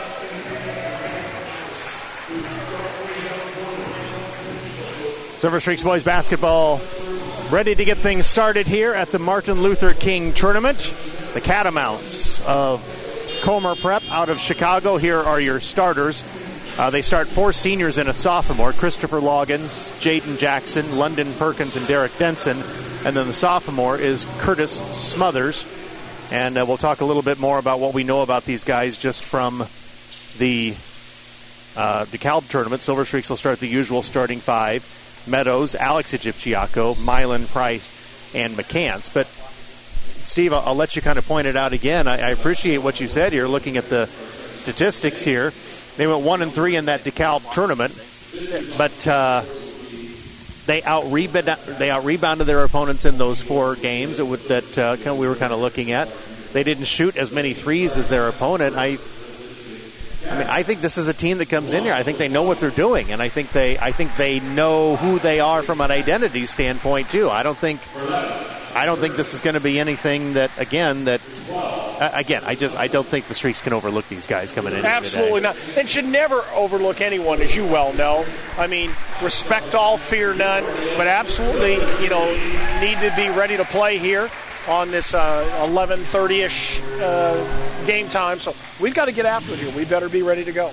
Silver Streaks boys basketball ready to get things started here at the Martin Luther King Tournament. The Catamounts of Comer Prep out of Chicago. Here are your starters. They start 4 seniors and a sophomore: Christopher Loggins, Jaden Jackson, London Perkins, and Derek Denson. And then the sophomore is Curtis Smothers. And we'll talk a little bit more about what we know about these guys just from the DeKalb tournament. Silver Streaks will start the usual starting 5. Meadows, Alex Egipciaco, Mylan Price, and McCants. But, Steve, I'll let you kind of point it out again. I appreciate what you said here, looking at the statistics here. They went 1-3 in that DeKalb tournament, but they out-rebounded their opponents in those 4 games that we were kind of looking at. They didn't shoot as many threes as their opponent. I think this is a team that comes in here. I think they know what they're doing, and I think they know who they are from an identity standpoint too. I don't think this is going to be anything I don't think the Streaks can overlook these guys coming in. Absolutely not, and should never overlook anyone, as you well know. I mean, respect all, fear none, but absolutely, need to be ready to play here on this 11:30-ish game time. So we've got to get after it here. We better be ready to go.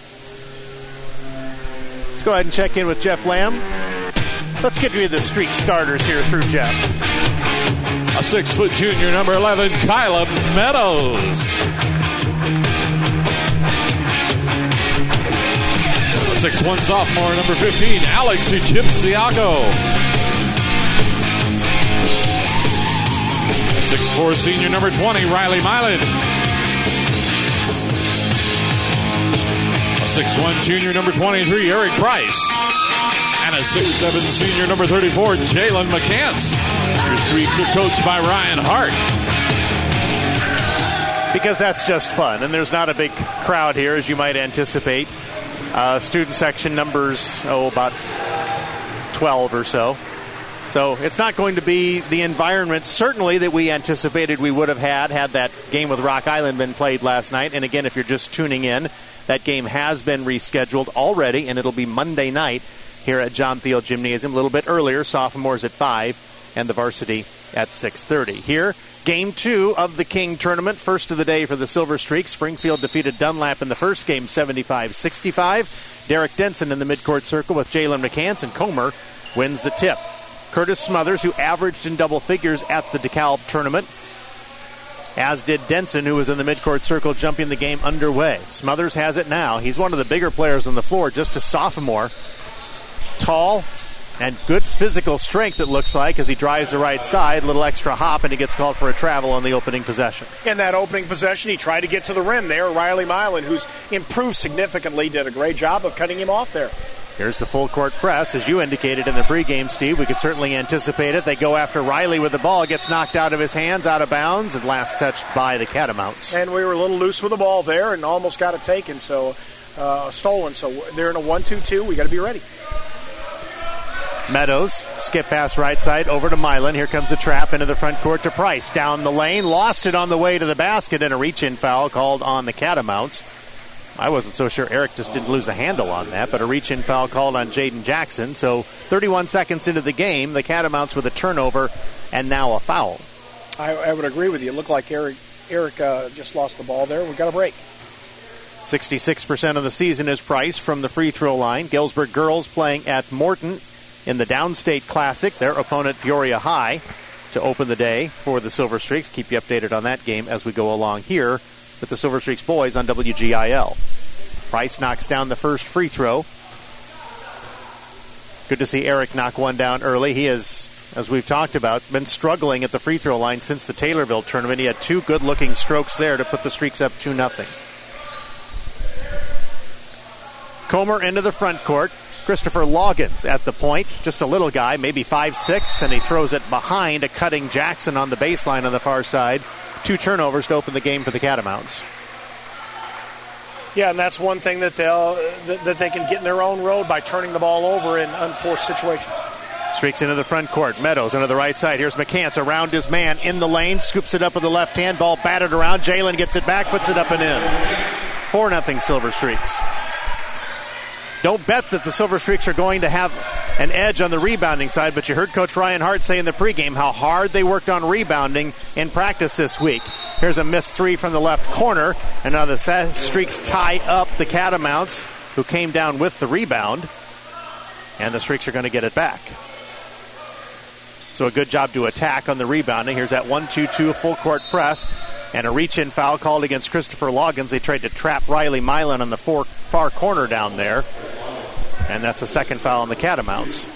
Let's go ahead and check in with Jeff Lamb. Let's get you the Streak starters here through Jeff. A 6-foot junior, number 11, Kyla Meadows. A 6'1 sophomore, number 15, Alex Egipciaco. 6'4 senior, number 20, Riley Mylan. A 6'1 junior, number 23, Eric Price. And a 6'7 senior, number 34, Jalen McCants. Your Streaks are coached by Ryan Hart. Because that's just fun, and there's not a big crowd here, as you might anticipate. Student section numbers, about 12 or so. So it's not going to be the environment, certainly, that we anticipated we would have had that game with Rock Island been played last night. And again, if you're just tuning in, that game has been rescheduled already, and it'll be Monday night here at John Thiel Gymnasium. A little bit earlier, sophomores at 5 and the varsity at 6:30. Here, Game 2 of the King Tournament, first of the day for the Silver Streaks. Springfield defeated Dunlap in the first game 75-65. Derek Denson in the midcourt circle with Jalen McCants, and Comer wins the tip. Curtis Smothers, who averaged in double figures at the DeKalb tournament, as did Denson, who was in the midcourt circle jumping the game underway. Smothers has it now. He's one of the bigger players on the floor, just a sophomore. Tall and good physical strength, it looks like, as he drives the right side. A little extra hop, and he gets called for a travel on the opening possession. In that opening possession, he tried to get to the rim there. Riley Mylan, who's improved significantly, did a great job of cutting him off there. Here's the full court press. As you indicated in the pregame, Steve, we could certainly anticipate it. They go after Riley with the ball. It gets knocked out of his hands, out of bounds, and last touched by the Catamounts. And we were a little loose with the ball there and almost got it taken, stolen. So they're in a 1-2-2. We got to be ready. Meadows, skip pass right side over to Mylan. Here comes a trap into the front court to Price. Down the lane, lost it on the way to the basket, and a reach-in foul called on the Catamounts. I wasn't so sure. Eric just didn't lose a handle on that, but a reach-in foul called on Jaden Jackson. So 31 seconds into the game, the Catamounts with a turnover and now a foul. I would agree with you. It looked like Eric just lost the ball there. We've got a break. 66% of the season is Price from the free throw line. Galesburg girls playing at Morton in the Downstate Classic. Their opponent, Peoria High, to open the day for the Silver Streaks. Keep you updated on that game as we go along here with the Silver Streaks boys on WGIL. Price knocks down the first free throw. Good to see Eric knock one down early. He has, as we've talked about, been struggling at the free throw line since the Taylorville tournament. He had 2 good-looking strokes there to put the Streaks up 2-0. Comer into the front court. Christopher Loggins at the point. Just a little guy, maybe 5'6", and he throws it behind a cutting Jackson on the baseline on the far side. 2 turnovers to open the game for the Catamounts. Yeah, and that's one thing that they can get in their own road by turning the ball over in unforced situations. Streaks into the front court. Meadows into the right side. Here's McCants around his man in the lane. Scoops it up with the left hand. Ball batted around. Jalen gets it back, puts it up and in. 4-0 Silver Streaks. Don't bet that the Silver Streaks are going to have an edge on the rebounding side, but you heard Coach Ryan Hart say in the pregame how hard they worked on rebounding in practice this week. Here's a missed three from the left corner, and now the Streaks tie up the Catamounts, who came down with the rebound, and the Streaks are going to get it back. So a good job to attack on the rebounding. Here's that 1-2-2 full court press, and a reach-in foul called against Christopher Loggins. They tried to trap Riley Milan on the far corner down there, and that's a second foul on the Catamounts.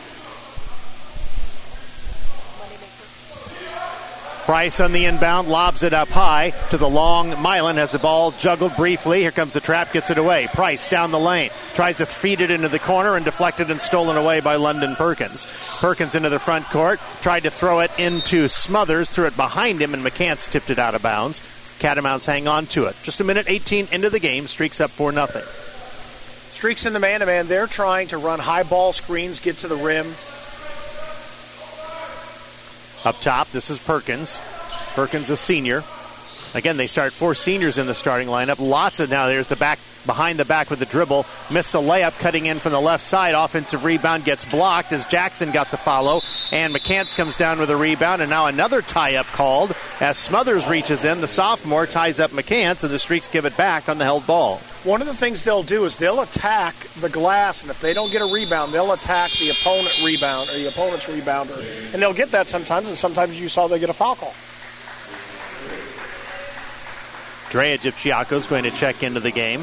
Price on the inbound, lobs it up high to the long Milan. Has the ball juggled briefly. Here comes the trap, gets it away. Price down the lane, tries to feed it into the corner, and deflected and stolen away by London Perkins. Perkins into the front court, tried to throw it into Smothers, threw it behind him, and McCants tipped it out of bounds. Catamounts hang on to it. Just a minute 18 into the game, Streaks up 4-0. Streaks in the man-to-man. They're trying to run high ball screens, get to the rim. Up top, this is Perkins. Perkins, a senior. Again, they start 4 seniors in the starting lineup. Lots of now. There's the back behind the back with the dribble. Missed a layup cutting in from the left side. Offensive rebound gets blocked as Jackson got the follow. And McCants comes down with a rebound. And now another tie-up called as Smothers reaches in. The sophomore ties up McCants, and the Streaks give it back on the held ball. One of the things they'll do is they'll attack the glass, and if they don't get a rebound, they'll attack the opponent's rebounder. And they'll get that sometimes, and sometimes you saw they get a foul call. Drea Gipchiako is going to check into the game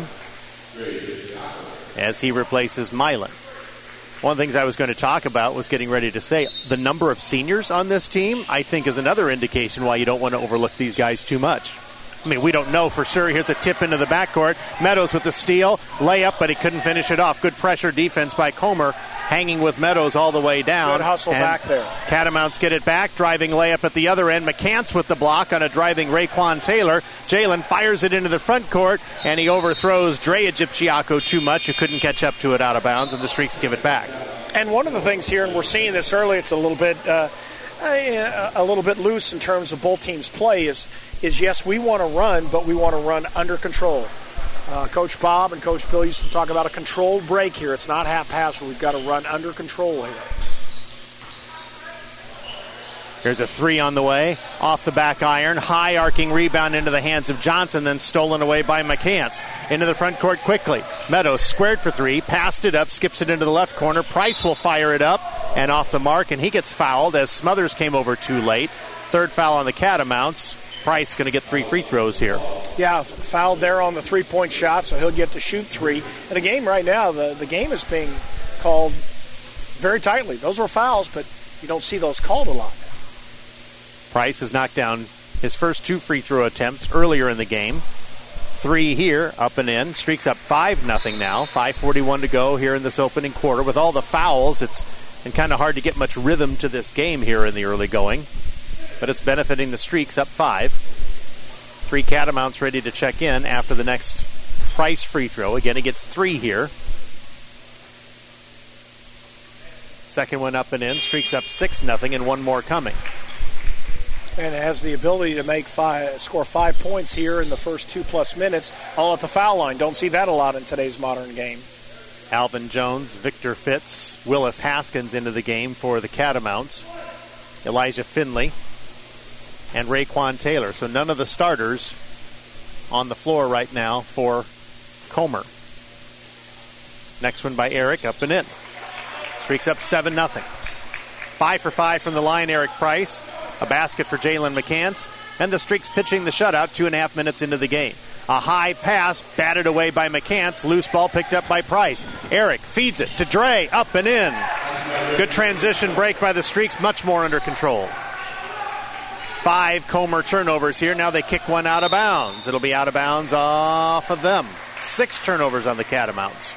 as he replaces Milan. One of the things I was going to talk about was getting ready to say the number of seniors on this team, I think, is another indication why you don't want to overlook these guys too much. I mean, we don't know for sure. Here's a tip into the backcourt. Meadows with the steal. Layup, but he couldn't finish it off. Good pressure defense by Comer, hanging with Meadows all the way down. Good hustle and back there. Catamounts get it back. Driving layup at the other end. McCants with the block on a driving Raekwon Taylor. Jalen fires it into the front court, and he overthrows Drea Gipchiako too much, who couldn't catch up to it out of bounds, and the Streaks give it back. And one of the things here, and we're seeing this early, it's a little bit loose in terms of both teams' play, is yes, we want to run, but we want to run under control. Coach Bob and Coach Bill used to talk about a controlled break here. It's not haphazard. We've got to run under control here. There's a three on the way, off the back iron, high arcing rebound into the hands of Johnson, then stolen away by McCants. Into the front court quickly. Meadows squared for three, passed it up, skips it into the left corner. Price will fire it up and off the mark, and he gets fouled as Smothers came over too late. Third foul on the Catamounts. Price going to get 3 free throws here. Yeah, fouled there on the three-point shot, so he'll get to shoot 3. In the game right now, the game is being called very tightly. Those were fouls, but you don't see those called a lot. Price has knocked down his first 2 free throw attempts earlier in the game. 3 here, up and in. Streaks up 5-0 now. 5:41 to go here in this opening quarter. With all the fouls, it's been kind of hard to get much rhythm to this game here in the early going. But it's benefiting the Streaks, up 5. 3 Catamounts ready to check in after the next Price free throw. Again, he gets 3 here. Second one up and in. Streaks up 6-0, and one more coming. And has the ability to score 5 points here in the first 2+ minutes, all at the foul line. Don't see that a lot in today's modern game. Alvin Jones, Victor Fitz, Willis Haskins into the game for the Catamounts. Elijah Finley and Raekwon Taylor. So none of the starters on the floor right now for Comer. Next one by Eric, up and in. Streaks up 7-0. 5 for 5 from the line, Eric Price. A basket for Jalen McCants. And the Streaks pitching the shutout 2.5 minutes into the game. A high pass batted away by McCants. Loose ball picked up by Price. Eric feeds it to Dre, up and in. Good transition break by the Streaks, much more under control. 5 Comer turnovers here. Now they kick one out of bounds. It'll be out of bounds off of them. 6 turnovers on the Catamounts.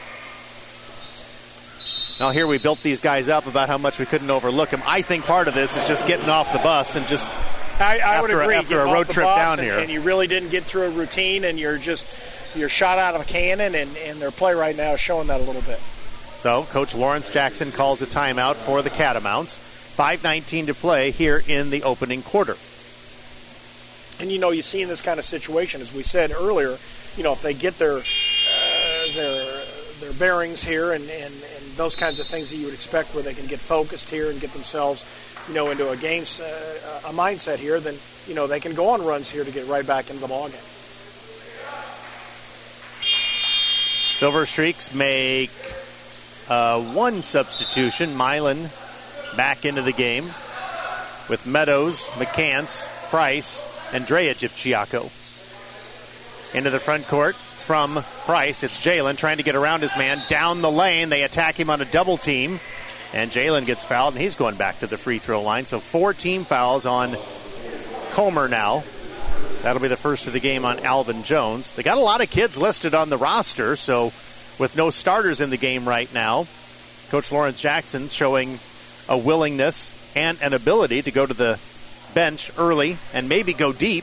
Now here we built these guys up about how much we couldn't overlook them. I think part of this is just getting off the bus and just I would agree. After a road trip down here. And you really didn't get through a routine, and you're shot out of a cannon, and their play right now is showing that a little bit. So Coach Lawrence Jackson calls a timeout for the Catamounts. 5:19 to play here in the opening quarter. And, you see in this kind of situation, as we said earlier, if they get their their bearings here and those kinds of things that you would expect, where they can get focused here and get themselves, into a game, a mindset here, then, they can go on runs here to get right back into the ballgame. Silver Streaks make one substitution. Milan back into the game with Meadows, McCants, Price, and Drejic of Chiaco. Into the front court from Price. It's Jalen trying to get around his man down the lane. They attack him on a double team, and Jalen gets fouled, and he's going back to the free throw line. So 4 team fouls on Comer now. That'll be the first of the game on Alvin Jones. They got a lot of kids listed on the roster, so with no starters in the game right now, Coach Lawrence Jackson showing a willingness and an ability to go to the bench early and maybe go deep.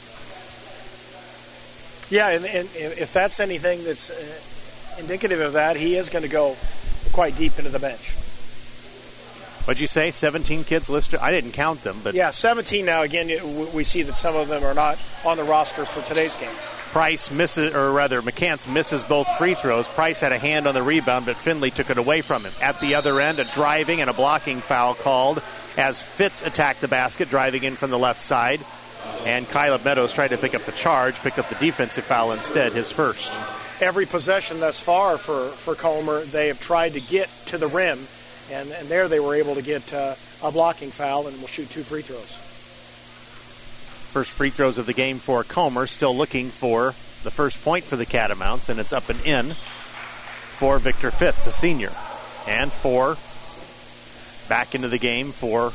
Yeah, and if that's anything that's indicative of that, he is going to go quite deep into the bench. What'd you say, 17 kids listed? I didn't count them. But yeah, 17 now. Again, we see that some of them are not on the roster for today's game. Price misses, or rather, McCants misses both free throws. Price had a hand on the rebound, but Finley took it away from him. At the other end, a driving and a blocking foul called as Fitz attacked the basket, driving in from the left side. And Caleb Meadows tried to pick up the charge, picked up the defensive foul instead, his first. Every possession thus far for Comer, they have tried to get to the rim, and there they were able to get a blocking foul and will shoot 2 free throws. First free throws of the game for Comer, still looking for the first point for the Catamounts, and it's up and in for Victor Fitz, a senior. And back into the game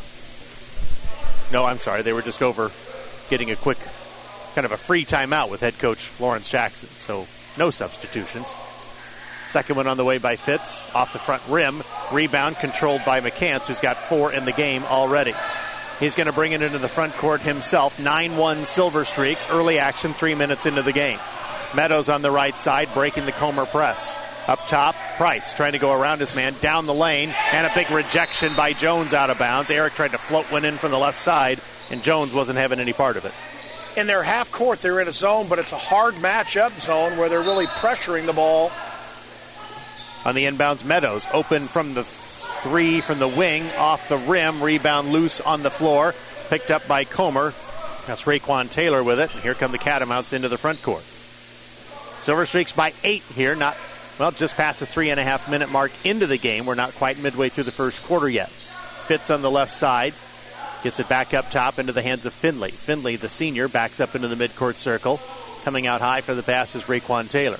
they were just over getting a quick kind of a free timeout with head coach Lawrence Jackson, so no substitutions. Second one on the way by Fitz, off the front rim. Rebound controlled by McCants, who's got 4 in the game already. He's going to bring it into the front court himself. 9-1 Silver Streaks, early action, 3 minutes into the game. Meadows on the right side, breaking the Comer press. Up top, Price trying to go around his man down the lane, and a big rejection by Jones out of bounds. Eric tried to float one in from the left side, and Jones wasn't having any part of it. In their half court, they're in a zone, but it's a hard matchup zone where they're really pressuring the ball. On the inbounds, Meadows open from the 3 from the wing, off the rim, rebound loose on the floor, picked up by Comer. That's Raquan Taylor with it, and here come the Catamounts into the front court. Silver Streaks by 8 here, just past the 3.5 minute mark into the game. We're not quite midway through the first quarter yet. Fitz on the left side, gets it back up top into the hands of Finley. Finley, the senior, backs up into the midcourt circle. Coming out high for the pass is Raquan Taylor.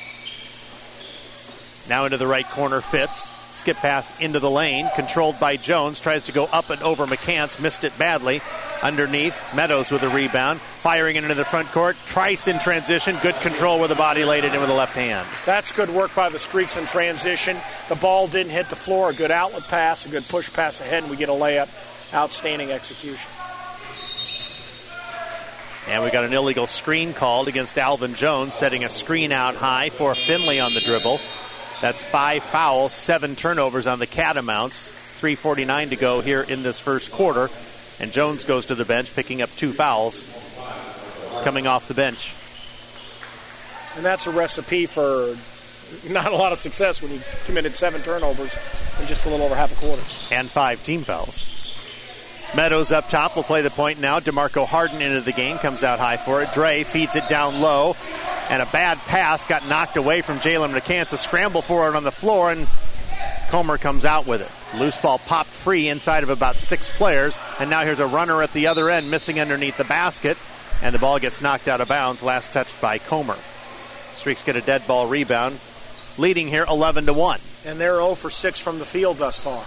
Now into the right corner, Fitz. Skip pass into the lane, controlled by Jones. Tries to go up and over McCants, missed it badly. Underneath, Meadows with a rebound. Firing it into the front court. Trice in transition. Good control with the body, laid it in with the left hand. That's good work by the Streaks in transition. The ball didn't hit the floor. A good outlet pass, a good push pass ahead, and we get a layup. Outstanding execution. And we got an illegal screen called against Alvin Jones, setting a screen out high for Finley on the dribble. That's 5 fouls, 7 turnovers on the Catamounts. 3:49 to go here in this first quarter. And Jones goes to the bench, picking up 2 fouls coming off the bench. And that's a recipe for not a lot of success when he committed 7 turnovers in just a little over half a quarter. And 5 team fouls. Meadows up top will play the point now. DeMarco Harden into the game, comes out high for it. Dre feeds it down low. And a bad pass got knocked away from Jalen McCants. A scramble for it on the floor, and Comer comes out with it. Loose ball popped free inside of about 6 players. And now here's a runner at the other end, missing underneath the basket. And the ball gets knocked out of bounds, last touched by Comer. Streaks get a dead ball rebound, leading here 11-1. And they're 0 for 6 from the field thus far.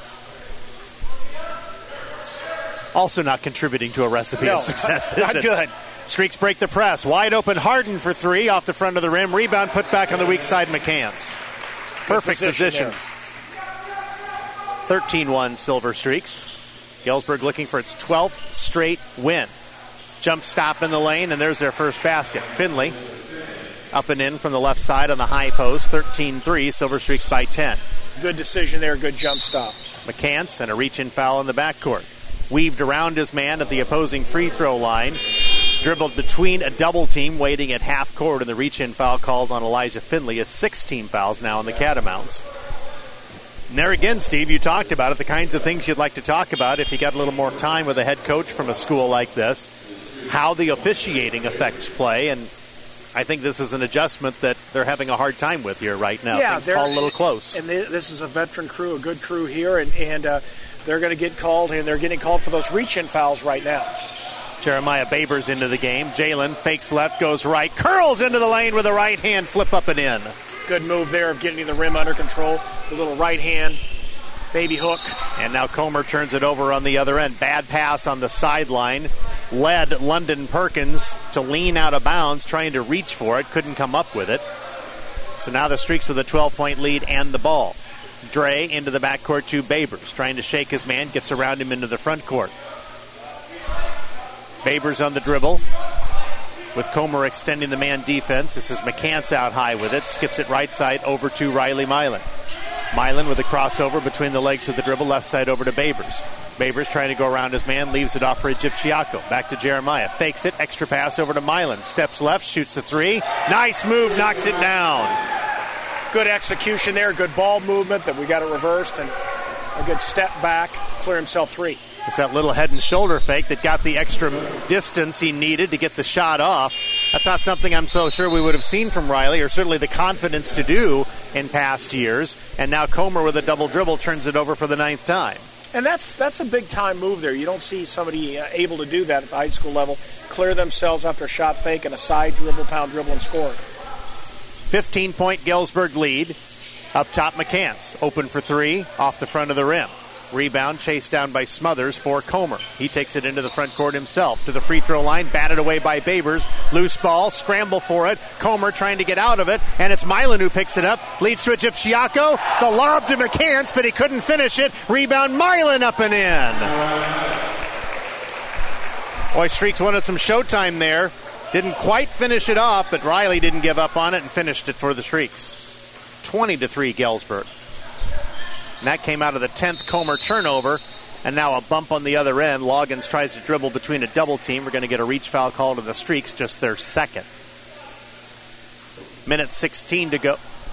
Also not contributing to a recipe of success, is not it? Good. Streaks break the press. Wide open Harden for 3 off the front of the rim. Rebound put back on the weak side, McCants. Perfect position. 13-1 Silver Streaks. Galesburg looking for its 12th straight win. Jump stop in the lane, and there's their first basket. Finley up and in from the left side on the high post. 13-3, Silver Streaks by 10. Good decision there, good jump stop. McCants and a reach-in foul in the backcourt. Weaved around his man at the opposing free throw line. dribbled between a double team waiting at half court, and the reach-in foul called on Elijah Finley is 16 fouls now on the Catamounts. And there again, Steve, you talked about it, the kinds of things you'd like to talk about if you got a little more time with a head coach from a school like this, how the officiating affects play, and I think this is an adjustment that they're having a hard time with here right now. Yeah, things fall a little close. And this is a veteran crew, a good crew here, and they're going to get called, and they're getting called for those reach-in fouls right now. Jeremiah Babers into the game. Jalen fakes left, goes right, curls into the lane with a right hand, flip up and in. Good move there of getting the rim under control. The little right hand, baby hook. And now Comer turns it over on the other end. Bad pass on the sideline. Led London Perkins to lean out of bounds, trying to reach for it. Couldn't come up with it. So now the Streaks with a 12-point lead and the ball. Dre into the backcourt to Babers. Trying to shake his man. Gets around him into the front court. Babers on the dribble. With Comer extending the man defense. This is McCants out high with it. Skips it right side over to Riley Milan. Milan with a crossover between the legs with the dribble. Left side over to Babers. Babers trying to go around his man. Leaves it off for Egyptiaco. Back to Jeremiah. Fakes it. Extra pass over to Milan. Steps left. Shoots the three. Nice move. Knocks it down. Good execution there. Good ball movement that we got it reversed. And a good step back. Clear himself three. It's that little head and shoulder fake that got the extra distance he needed to get the shot off. That's not something I'm so sure we would have seen from Riley, or certainly the confidence to do in past years. And now Comer with a double dribble turns it over for the 9th time. And that's a big-time move there. You don't see somebody able to do that at the high school level, clear themselves after a shot fake and a side dribble, pound dribble, and score. 15-point Galesburg lead. Up top, McCants. Open for three, off the front of the rim. Rebound chased down by Smothers for Comer. He takes it into the front court himself. To the free throw line, batted away by Babers. Loose ball, scramble for it. Comer trying to get out of it, and it's Milan who picks it up. Leads to Egyptiaco. The lob to McCants, but he couldn't finish it. Rebound, Milan up and in. Boy, Streaks wanted some showtime there. Didn't quite finish it off, but Riley didn't give up on it and finished it for the Streaks. 20-3 Galesburg. And that came out of the 10th Comer turnover. And now a bump on the other end. Loggins tries to dribble between a double team. We're going to get a reach foul call to the Streaks, just their second. Minute 16 to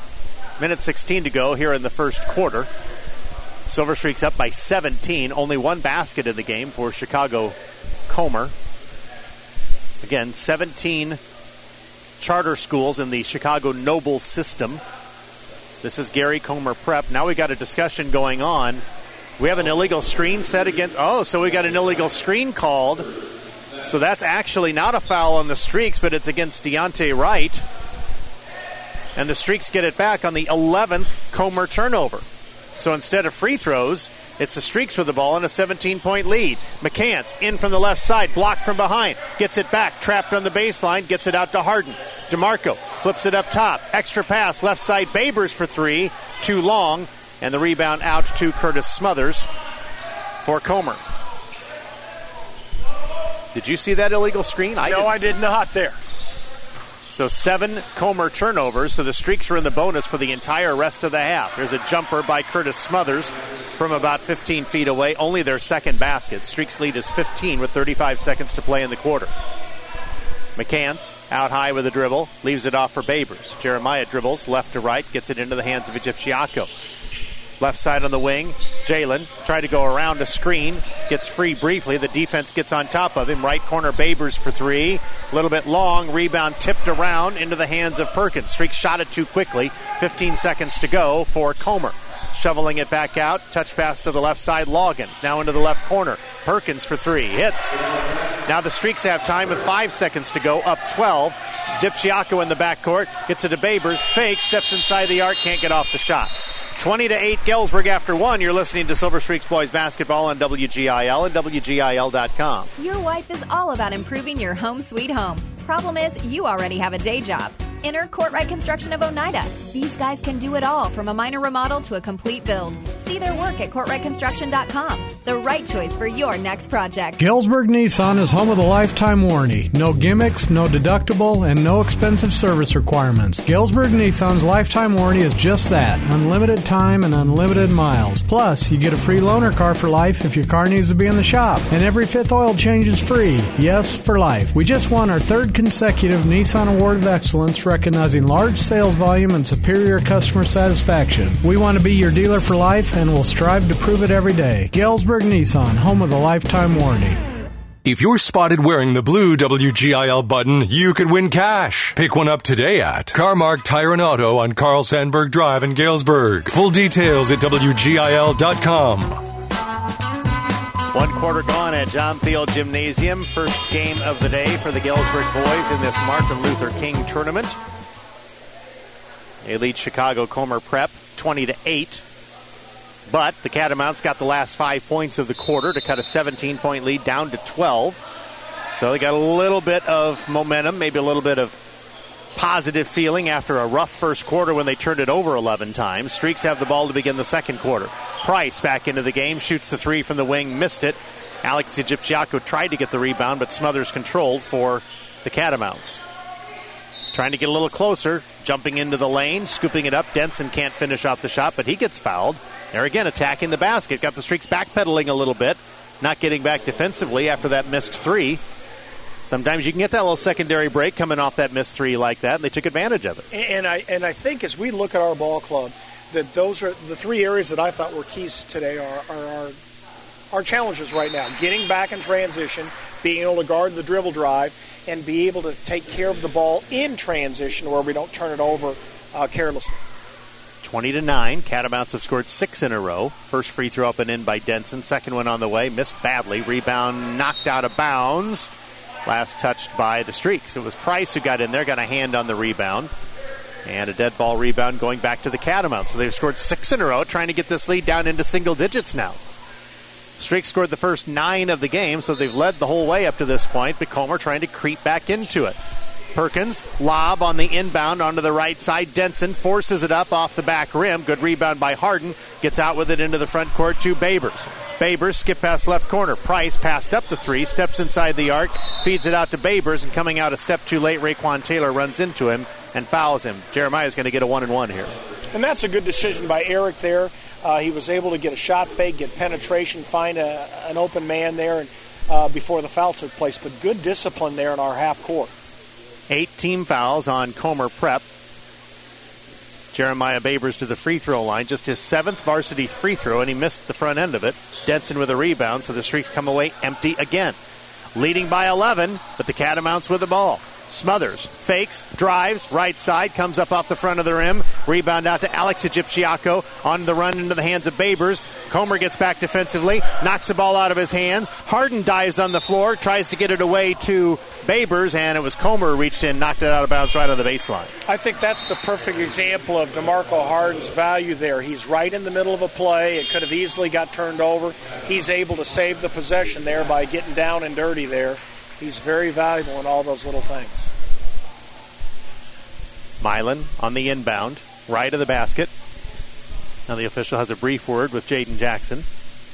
go here in the first quarter. Silver Streaks up by 17. Only one basket in the game for Chicago Comer. Again, 17 charter schools in the Chicago Noble system. This is Gary Comer Prep. Now we got a discussion going on. We have an illegal screen set against... so we got an illegal screen called. So that's actually not a foul on the Streaks, but it's against Deontay Wright. And the Streaks get it back on the 11th Comer turnover. So instead of free throws, it's the Streaks with the ball and a 17-point lead. McCants in from the left side, blocked from behind. Gets it back, trapped on the baseline, gets it out to Harden. DeMarco flips it up top. Extra pass, left side, Babers for three. Too long, and the rebound out to Curtis Smothers for Comer. Did you see that illegal screen? I did not there. So 7 Comer turnovers, so the Streaks are in the bonus for the entire rest of the half. There's a jumper by Curtis Smothers from about 15 feet away, only their second basket. Streaks lead is 15 with 35 seconds to play in the quarter. McCants out high with a dribble, leaves it off for Babers. Jeremiah dribbles left to right, gets it into the hands of Egyptiaco. Left side on the wing, Jalen tried to go around a screen, gets free briefly. The defense gets on top of him. Right corner, Babers for three. A little bit long, rebound tipped around into the hands of Perkins. Streaks shot it too quickly. 15 seconds to go for Comer. Shoveling it back out, touch pass to the left side, Loggins. Now into the left corner, Perkins for three, hits. Now the Streaks have time with 5 seconds to go, up 12. Egyptiaco in the backcourt, gets it to Babers, fakes, steps inside the arc, can't get off the shot. 20-8 Galesburg after one. You're listening to Silver Streaks Boys Basketball on WGIL and WGIL.com. Your wife is all about improving your home sweet home. Problem is, you already have a day job. Enter Courtright Construction of Oneida. These guys can do it all, from a minor remodel to a complete build. See see their work at CourtWrightConstruction.com. The right choice for your next project. Galesburg Nissan is home of the lifetime warranty. No gimmicks, no deductible, and no expensive service requirements. Galesburg Nissan's lifetime warranty is just that, unlimited time and unlimited miles. Plus, you get a free loaner car for life if your car needs to be in the shop. And every fifth oil change is free. Yes, for life. We just won our third consecutive Nissan Award of Excellence, recognizing large sales volume and superior customer satisfaction. We want to be your dealer for life and will strive to prove it every day. Galesburg Nissan, home of the lifetime warranty. If you're spotted wearing the blue WGIL button, you could win cash. Pick one up today at Carmark Tire and Auto on Carl Sandburg Drive in Galesburg. Full details at WGIL.com. 1 quarter gone at John Thiel Gymnasium. First game of the day for the Galesburg boys in this Martin Luther King tournament. They lead Chicago Comer Prep 20-8. But the Catamounts got the last 5 points of the quarter to cut a 17-point lead down to 12. So they got a little bit of momentum, maybe a little bit of positive feeling after a rough first quarter when they turned it over 11 times. Streaks have the ball to begin the second quarter. Price back into the game, shoots the three from the wing, missed it. Alex Egyptiaco tried to get the rebound, but Smothers controlled for the Catamounts. Trying to get a little closer, jumping into the lane, scooping it up. Denson can't finish off the shot, but he gets fouled. They're again attacking the basket. Got the Streaks backpedaling a little bit, not getting back defensively after that missed three. Sometimes you can get that little secondary break coming off that missed three like that, and they took advantage of it. And I think as we look at our ball club, that those are the three areas that I thought were keys today are our challenges right now. Getting back in transition, being able to guard the dribble drive, and be able to take care of the ball in transition where we don't turn it over carelessly. 20-9. Catamounts have scored 6 in a row. First free throw up and in by Denson. Second one on the way. Missed badly. Rebound knocked out of bounds. Last touched by the Streaks. It was Price who got in there, got a hand on the rebound. And a dead ball rebound going back to the Catamounts. So they've scored 6 in a row, trying to get this lead down into single digits now. Streaks scored the first 9 of the game, so they've led the whole way up to this point, but Comer trying to creep back into it. Perkins, lob on the inbound onto the right side. Denson forces it up off the back rim. Good rebound by Harden. Gets out with it into the front court to Babers. Babers, skip past left corner. Price passed up the three, steps inside the arc, feeds it out to Babers, and coming out a step too late, Raekwon Taylor runs into him and fouls him. Jeremiah's going to get a 1-and-1 here. And that's a good decision by Eric there. He was able to get a shot fake, get penetration, find an open man there and before the foul took place. But good discipline there in our half court. 8 team fouls on Comer Prep. Jeremiah Babers to the free throw line. Just his 7th varsity free throw, and he missed the front end of it. Denson with a rebound, so the Streaks come away empty again. Leading by 11, but the Catamounts with the ball. Smothers fakes, drives, right side, comes up off the front of the rim. Rebound out to Alex Egyptiaco on the run into the hands of Babers. Comer gets back defensively, knocks the ball out of his hands. Harden dives on the floor, tries to get it away to Babers, and it was Comer who reached in, knocked it out of bounds right on the baseline. I think that's the perfect example of DeMarco Harden's value there. He's right in the middle of a play. It could have easily got turned over. He's able to save the possession there by getting down and dirty there. He's very valuable in all those little things. Milan on the inbound, right of the basket. Now the official has a brief word with Jaden Jackson.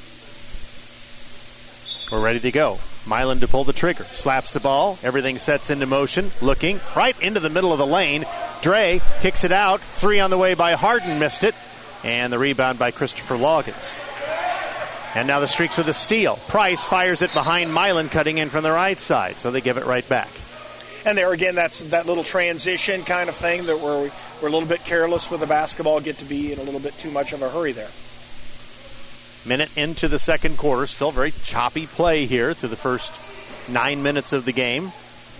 We're ready to go. Milan to pull the trigger. Slaps the ball. Everything sets into motion. Looking right into the middle of the lane. Dre kicks it out. 3 on the way by Harden. Missed it. And the rebound by Christopher Loggins. And now the Streaks with a steal. Price fires it behind Milan, cutting in from the right side. So they give it right back. And there again, that's that little transition kind of thing that we're a little bit careless with the basketball, get to be in a little bit too much of a hurry there. Minute into the second quarter. Still very choppy play here through the first 9 minutes of the game.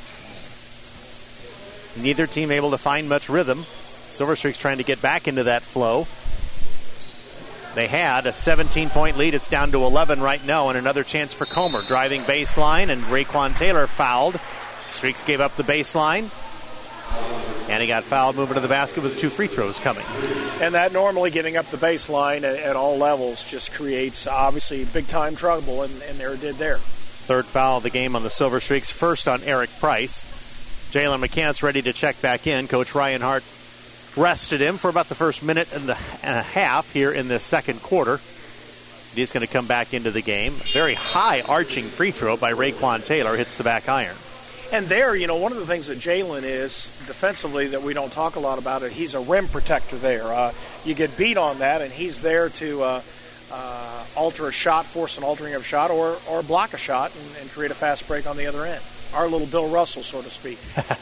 Neither team able to find much rhythm. Silver Streaks trying to get back into that flow. They had a 17-point lead. It's down to 11 right now, and another chance for Comer. Driving baseline, and Raekwon Taylor fouled. Streaks gave up the baseline, and he got fouled moving to the basket with 2 free throws coming. And that normally giving up the baseline at all levels just creates, obviously, big-time trouble, and there it did there. 3rd foul of the game on the Silver Streaks, first on Eric Price. Jalen McCants ready to check back in. Coach Ryan Hart rested him for about the first minute and a half here in the second quarter. He's going to come back into the game. Very high arching free throw by Raquan Taylor hits the back iron. And there, one of the things that Jalen is defensively that we don't talk a lot about, he's a rim protector there. You get beat on that, and he's there to alter a shot, force an altering of a shot, or block a shot and create a fast break on the other end. Our little Bill Russell, so to speak.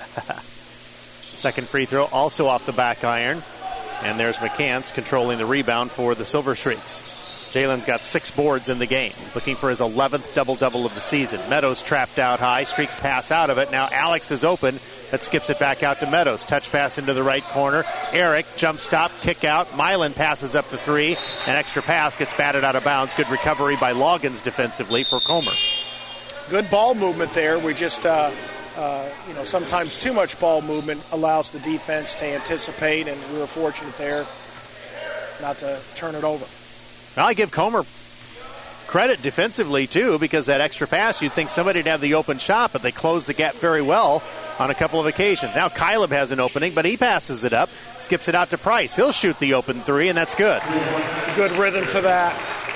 Second free throw also off the back iron. And there's McCants controlling the rebound for the Silver Streaks. Jalen's got 6 boards in the game, looking for his 11th double-double of the season. Meadows trapped out high. Streaks pass out of it. Now Alex is open. That skips it back out to Meadows. Touch pass into the right corner. Eric, jump stop, kick out. Milan passes up the 3. An extra pass gets batted out of bounds. Good recovery by Loggins defensively for Comer. Good ball movement there. We just, sometimes too much ball movement allows the defense to anticipate, and we were fortunate there not to turn it over. Well, I give Comer credit defensively, too, because that extra pass, you'd think somebody'd have the open shot, but they closed the gap very well on a couple of occasions. Now Kyleb has an opening, but he passes it up, skips it out to Price. He'll shoot the open 3, and that's good. Good rhythm to that.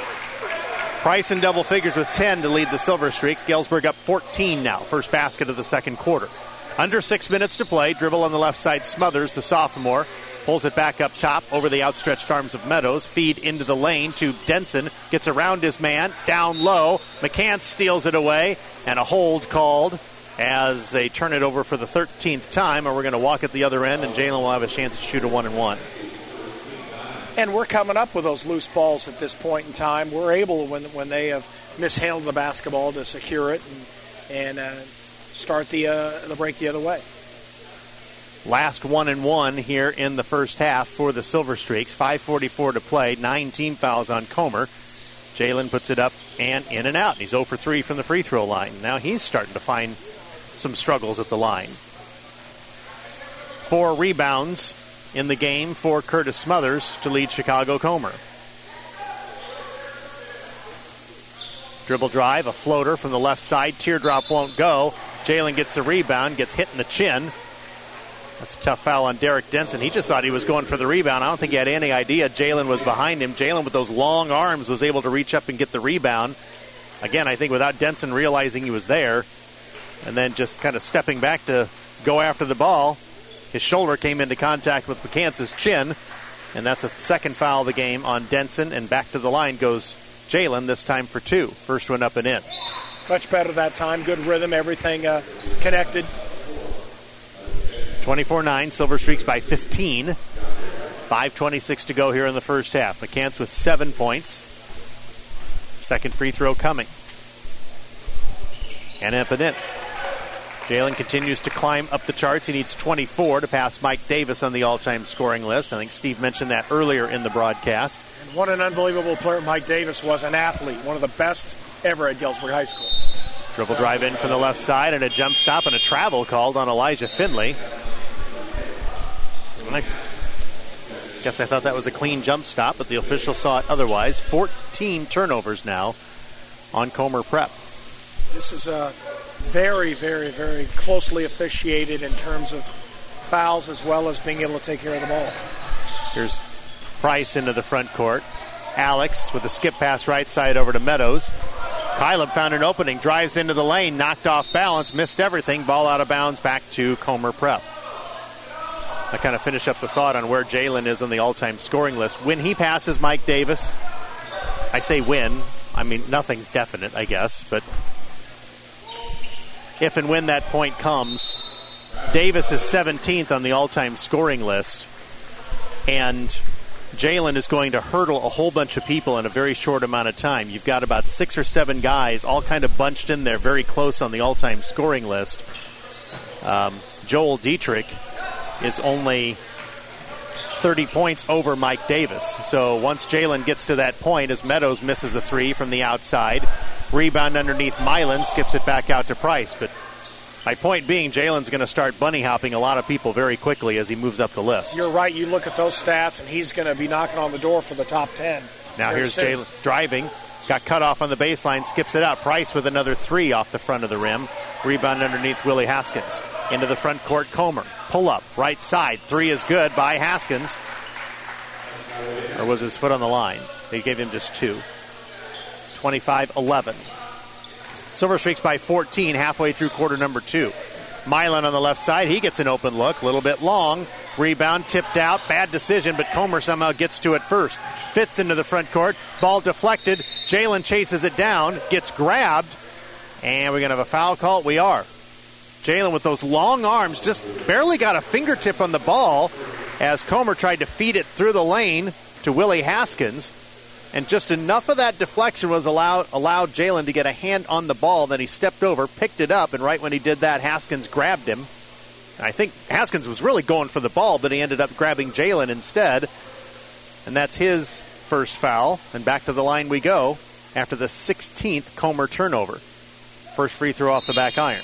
Price in double figures with 10 to lead the Silver Streaks. Galesburg up 14 now. First basket of the second quarter. Under 6 minutes to play. Dribble on the left side. Smothers, the sophomore. Pulls it back up top over the outstretched arms of Meadows. Feed into the lane to Denson. Gets around his man. Down low. McCants steals it away. And a hold called as they turn it over for the 13th time. And we're going to walk at the other end. And Jalen will have a chance to shoot a 1-and-1. And we're coming up with those loose balls at this point in time. We're able, when they have mishandled the basketball, to secure it and start the break the other way. Last 1-and-1 here in the first half for the Silver Streaks. 5:44 to play. 9 team fouls on Comer. Jalen puts it up and in and out. He's 0 for 3 from the free throw line. Now he's starting to find some struggles at the line. 4 rebounds in the game for Curtis Smothers to lead Chicago Comer. Dribble drive, a floater from the left side. Teardrop won't go. Jalen gets the rebound, gets hit in the chin. That's a tough foul on Derek Denson. He just thought he was going for the rebound. I don't think he had any idea Jalen was behind him. Jalen, with those long arms, was able to reach up and get the rebound. Again, I think without Denson realizing he was there, and then just kind of stepping back to go after the ball, his shoulder came into contact with McCants' chin, and that's a second foul of the game on Denson, and back to the line goes Jalen, this time for 2. First one up and in. Much better that time. Good rhythm, everything connected. 24-9, Silver Streaks by 15. 5:26 to go here in the first half. McCants with 7 points. Second free throw coming. And up and in. Jalen continues to climb up the charts. He needs 24 to pass Mike Davis on the all-time scoring list. I think Steve mentioned that earlier in the broadcast. And what an unbelievable player Mike Davis was, an athlete, one of the best ever at Galesburg High School. Dribble drive in from the left side and a jump stop and a travel called on Elijah Finley. I guess I thought that was a clean jump stop, but the official saw it otherwise. 14 turnovers now on Comer Prep. This is a very, very, very closely officiated in terms of fouls as well as being able to take care of the ball. Here's Price into the front court. Alex with a skip pass right side over to Meadows. Kyleb found an opening, drives into the lane, knocked off balance, missed everything, ball out of bounds, back to Comer Prep. I kind of finish up the thought on where Jalen is on the all-time scoring list. When he passes Mike Davis, I say when. I mean, nothing's definite, I guess. But if and when that point comes, Davis is 17th on the all-time scoring list. And Jalen is going to hurdle a whole bunch of people in a very short amount of time. You've got about 6 or 7 guys all kind of bunched in there very close on the all-time scoring list. Joel Dietrich is only 30 points over Mike Davis. So once Jalen gets to that point, as Meadows misses a 3 from the outside, rebound underneath Milan, skips it back out to Price. But my point being, Jalen's going to start bunny hopping a lot of people very quickly as he moves up the list. You're right. You look at those stats, and he's going to be knocking on the door for the top 10. Now here's Jalen driving. Got cut off on the baseline, skips it out. Price with another 3 off the front of the rim. Rebound underneath Willie Haskins. Into the front court, Comer. Pull up, right side. 3 is good by Haskins. Or was his foot on the line? They gave him just 2. 25-11. Silver Streaks by 14 halfway through quarter number 2. Milan on the left side. He gets an open look. A little bit long. Rebound tipped out. Bad decision, but Comer somehow gets to it first. Fits into the front court. Ball deflected. Jalen chases it down. Gets grabbed. And we're going to have a foul call. We are. Jalen with those long arms just barely got a fingertip on the ball as Comer tried to feed it through the lane to Willie Haskins. And just enough of that deflection was allowed Jalen to get a hand on the ball. Then he stepped over, picked it up, and right when he did that, Haskins grabbed him. And I think Haskins was really going for the ball, but he ended up grabbing Jalen instead. And that's his first foul. And back to the line we go after the 16th Comer turnover. First free throw off the back iron.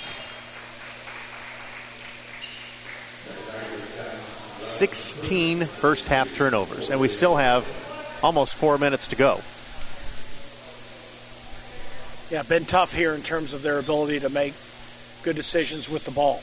16 first half turnovers, and we still have almost 4 minutes to go. Yeah, been tough here in terms of their ability to make good decisions with the ball.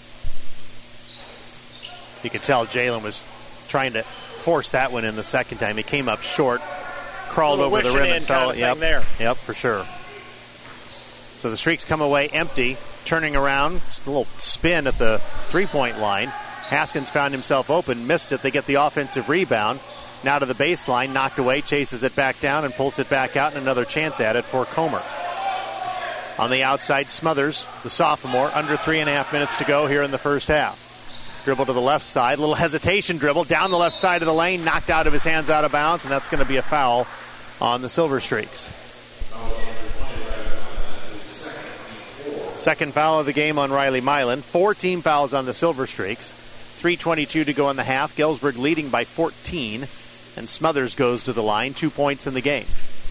You could tell Jalen was trying to force that one in the second time. He came up short, crawled over the rim and fell. Yep, for sure. So the Streaks come away empty, turning around, just a little spin at the three-point line. Haskins found himself open, missed it. They get the offensive rebound. Now to the baseline, knocked away, chases it back down and pulls it back out, and another chance at it for Comer. On the outside, Smothers, the sophomore, under 3.5 minutes to go here in the first half. Dribble to the left side, little hesitation dribble, down the left side of the lane, knocked out of his hands out of bounds, and that's going to be a foul on the Silver Streaks. Second foul of the game on Riley Milan. 4 team fouls on the Silver Streaks. 3:22 to go in the half. Galesburg leading by 14. And Smothers goes to the line. 2 points in the game.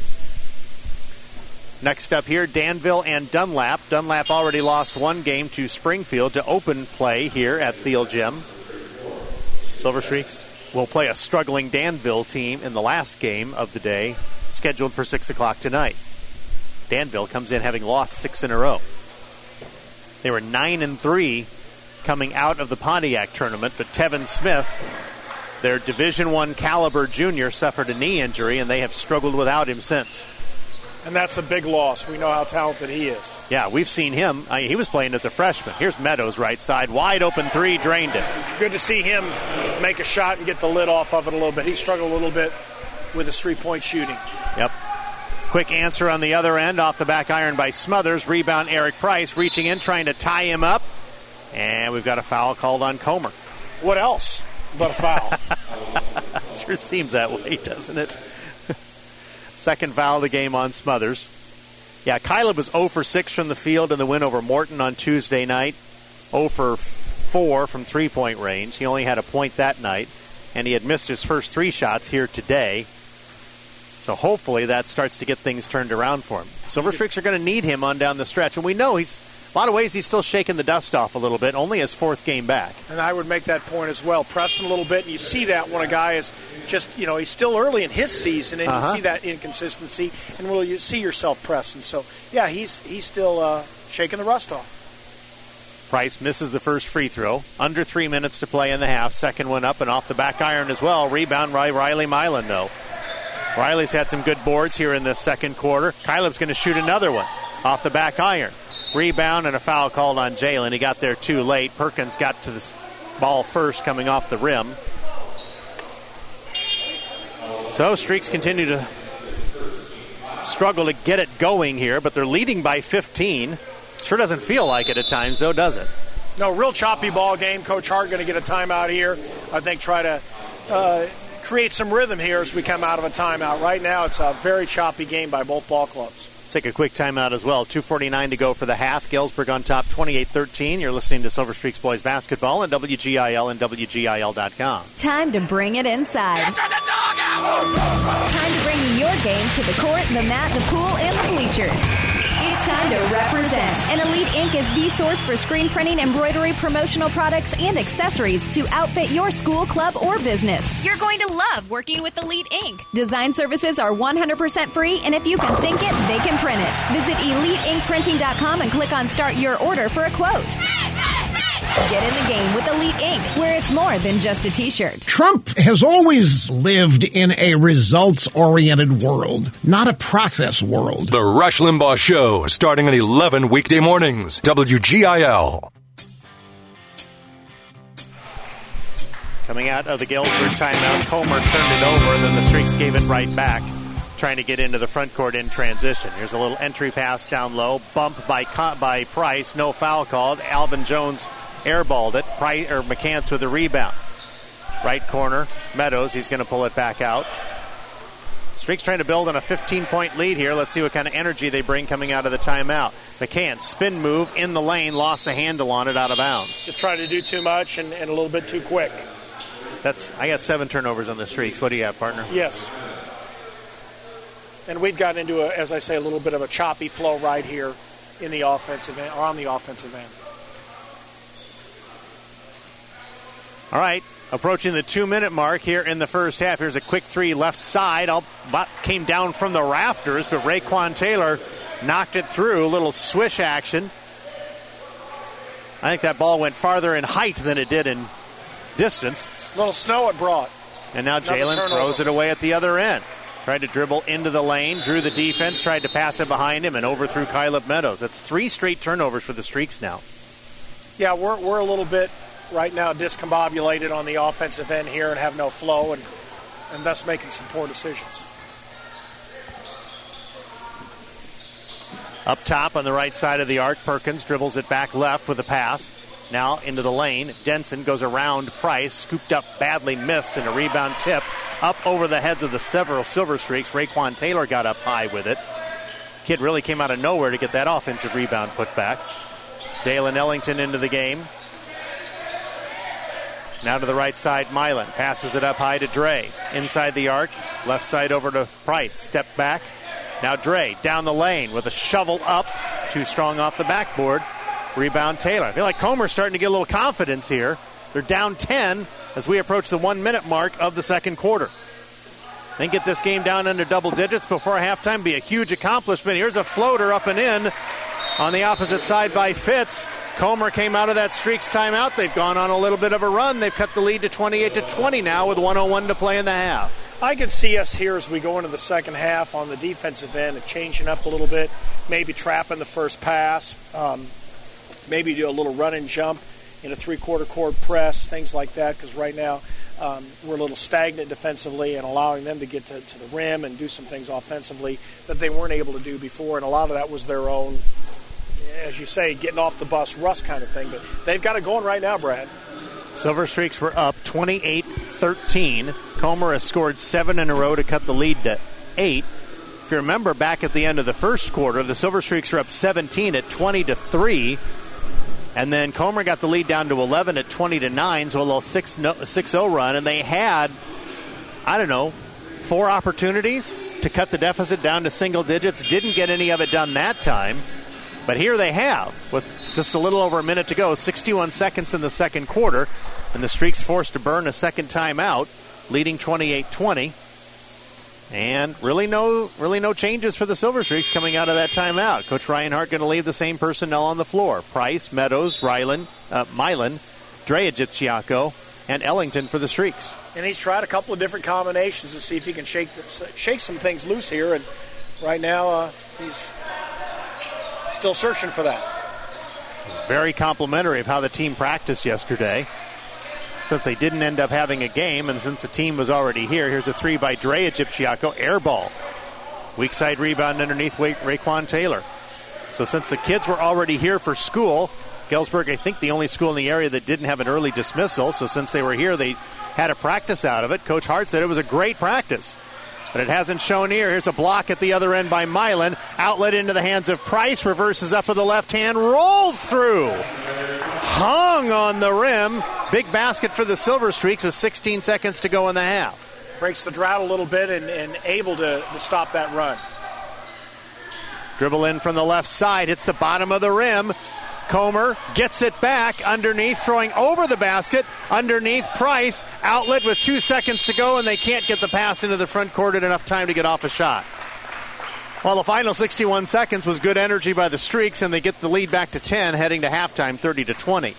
Next up here, Danville and Dunlap. Dunlap already lost one game to Springfield to open play here at Thiel Gym. Silver Streaks will play a struggling Danville team in the last game of the day, scheduled for 6 o'clock tonight. Danville comes in having lost 6 in a row. They were 9-3 coming out of the Pontiac tournament, but Tevin Smith, their Division I caliber junior, suffered a knee injury, and they have struggled without him since. And that's a big loss. We know how talented he is. Yeah, we've seen him. He was playing as a freshman. Here's Meadows right side. Wide open 3, drained it. Good to see him make a shot and get the lid off of it a little bit. He struggled a little bit with his 3-point shooting. Yep. Quick answer on the other end, off the back iron by Smothers. Rebound, Eric Price reaching in, trying to tie him up. And we've got a foul called on Comer. What else but a foul? Sure seems that way, doesn't it? Second foul of the game on Smothers. Yeah, Kyla was 0 for 6 from the field in the win over Morton on Tuesday night. 0 for 4 from three-point range. He only had a point that night, and he had missed his first 3 shots here today. So hopefully that starts to get things turned around for him. Silver Streaks are going to need him on down the stretch, and we know a lot of ways he's still shaking the dust off a little bit, only his 4th game back. And I would make that point as well. Pressing a little bit, and you see that when a guy is just, he's still early in his season, and you see that inconsistency, and you see yourself pressing. So, yeah, he's still shaking the rust off. Price misses the first free throw. Under 3 minutes to play in the half. Second one up and off the back iron as well. Rebound by Riley Milan, though. Riley's had some good boards here in the second quarter. Kyleb's going to shoot another one off the back iron. Rebound and a foul called on Jalen. He got there too late. Perkins got to the ball first coming off the rim. So Streaks continue to struggle to get it going here, but they're leading by 15. Sure doesn't feel like it at times, though, does it? No, real choppy ball game. Coach Hart going to get a timeout here. I think try to create some rhythm here as we come out of a timeout. Right now it's a very choppy game by both ball clubs. Take a quick timeout as well. 2:49 to go for the half. Galesburg on top 28-13. You're listening to Silver Streaks Boys Basketball on WGIL and WGIL.com. Time to bring it inside. Get to the doghouse! Time to bring your game to the court, the mat, the pool, and the bleachers. It's time to represent. And Elite Ink is the source for screen printing, embroidery, promotional products, and accessories to outfit your school, club, or business. You're going to love working with Elite Ink. Design services are 100% free, and if you can think it, they can print it. Visit EliteInkPrinting.com and click on Start Your Order for a quote. Get in the game with Elite Ink, where it's more than just a t-shirt. Trump has always lived in a results-oriented world, not a process world. The Rush Limbaugh Show, starting at 11 weekday mornings. WGIL. Coming out of the Galesburg timeout, Comer turned it over, and then the Streaks gave it right back, trying to get into the front court in transition. Here's a little entry pass down low, bumped by Price, no foul called. Alvin Jones airballed it. McCants with a rebound. Right corner, Meadows, he's going to pull it back out. Streaks trying to build on a 15-point lead here. Let's see what kind of energy they bring coming out of the timeout. McCants, spin move in the lane, lost the handle on it, out of bounds. Just trying to do too much and a little bit too quick. I got 7 turnovers on the Streaks. What do you have, partner? Yes. And we've gotten into, as I say, a little bit of a choppy flow right here in the offensive end, or on the offensive end. All right, approaching the 2-minute mark here in the first half. Here's a quick three left side. Came down from the rafters, but Raquan Taylor knocked it through. A little swish action. I think that ball went farther in height than it did in distance. A little snow it brought. And now Jalen throws it away at the other end. Tried to dribble into the lane, drew the defense, tried to pass it behind him, and overthrew Kyleb Meadows. That's 3 straight turnovers for the Streaks now. Yeah, we're a little bit right now discombobulated on the offensive end here and have no flow, and thus making some poor decisions. Up top on the right side of the arc, Perkins dribbles it back left with a pass. Now into the lane. Denson goes around Price, scooped up badly, missed, and a rebound tip up over the heads of the several Silver Streaks. Raquan Taylor got up high with it. Kid really came out of nowhere to get that offensive rebound put back. Dalen Ellington into the game. Now to the right side, Milan passes it up high to Dre. Inside the arc, left side over to Price. Step back. Now Dre down the lane with a shovel up. Too strong off the backboard. Rebound Taylor. I feel like Comer's starting to get a little confidence here. They're down 10 as we approach the 1-minute mark of the second quarter. Then get this game down under double digits before halftime. Be a huge accomplishment. Here's a floater up and in on the opposite side by Fitz. Comer came out of that Streaks timeout. They've gone on a little bit of a run. They've cut the lead to 28-20 now with 1:01 to play in the half. I can see us here as we go into the second half on the defensive end and changing up a little bit, maybe trapping the first pass, maybe do a little run and jump in a 3/4 court press, things like that, because right now we're a little stagnant defensively and allowing them to get to the rim and do some things offensively that they weren't able to do before, and a lot of that was their own, as you say, getting off the bus rust kind of thing. But they've got it going right now, Brad. Silver Streaks were up 28-13. Comer has scored 7 in a row to cut the lead to 8. If you remember back at the end of the first quarter, the Silver Streaks were up 17 at 20-3. And then Comer got the lead down to 11 at 20-9, so a little 6-0 run. And they had, 4 opportunities to cut the deficit down to single digits. Didn't get any of it done that time. But here they have, with just a little over a minute to go, 61 seconds in the second quarter. And the Streaks forced to burn a second timeout, leading 28-20. And really no changes for the Silver Streaks coming out of that timeout. Coach Reinhardt going to leave the same personnel on the floor. Price, Meadows, Milan, Dragic, Chiacco, and Ellington for the Streaks. And he's tried a couple of different combinations to see if he can shake some things loose here. And right now he's still searching for that. Very complimentary of how the team practiced yesterday. Since they didn't end up having a game, and since the team was already here, here's a 3 by Dragic, Chiacco, air ball. Weak side rebound underneath Raquan Taylor. So since the kids were already here for school, Galesburg, I think the only school in the area that didn't have an early dismissal, so since they were here, they had a practice out of it. Coach Hart said it was a great practice, but it hasn't shown here. Here's a block at the other end by Milan. Outlet into the hands of Price, reverses up with the left hand, rolls through. Hung on the rim. Big basket for the Silver Streaks with 16 seconds to go in the half. Breaks the drought a little bit and able to stop that run. Dribble in from the left side. Hits the bottom of the rim. Comer gets it back underneath, throwing over the basket. Underneath Price. Outlet with 2 seconds to go, and they can't get the pass into the front court in enough time to get off a shot. Well, the final 61 seconds was good energy by the Streaks, and they get the lead back to 10, heading to halftime 30-20.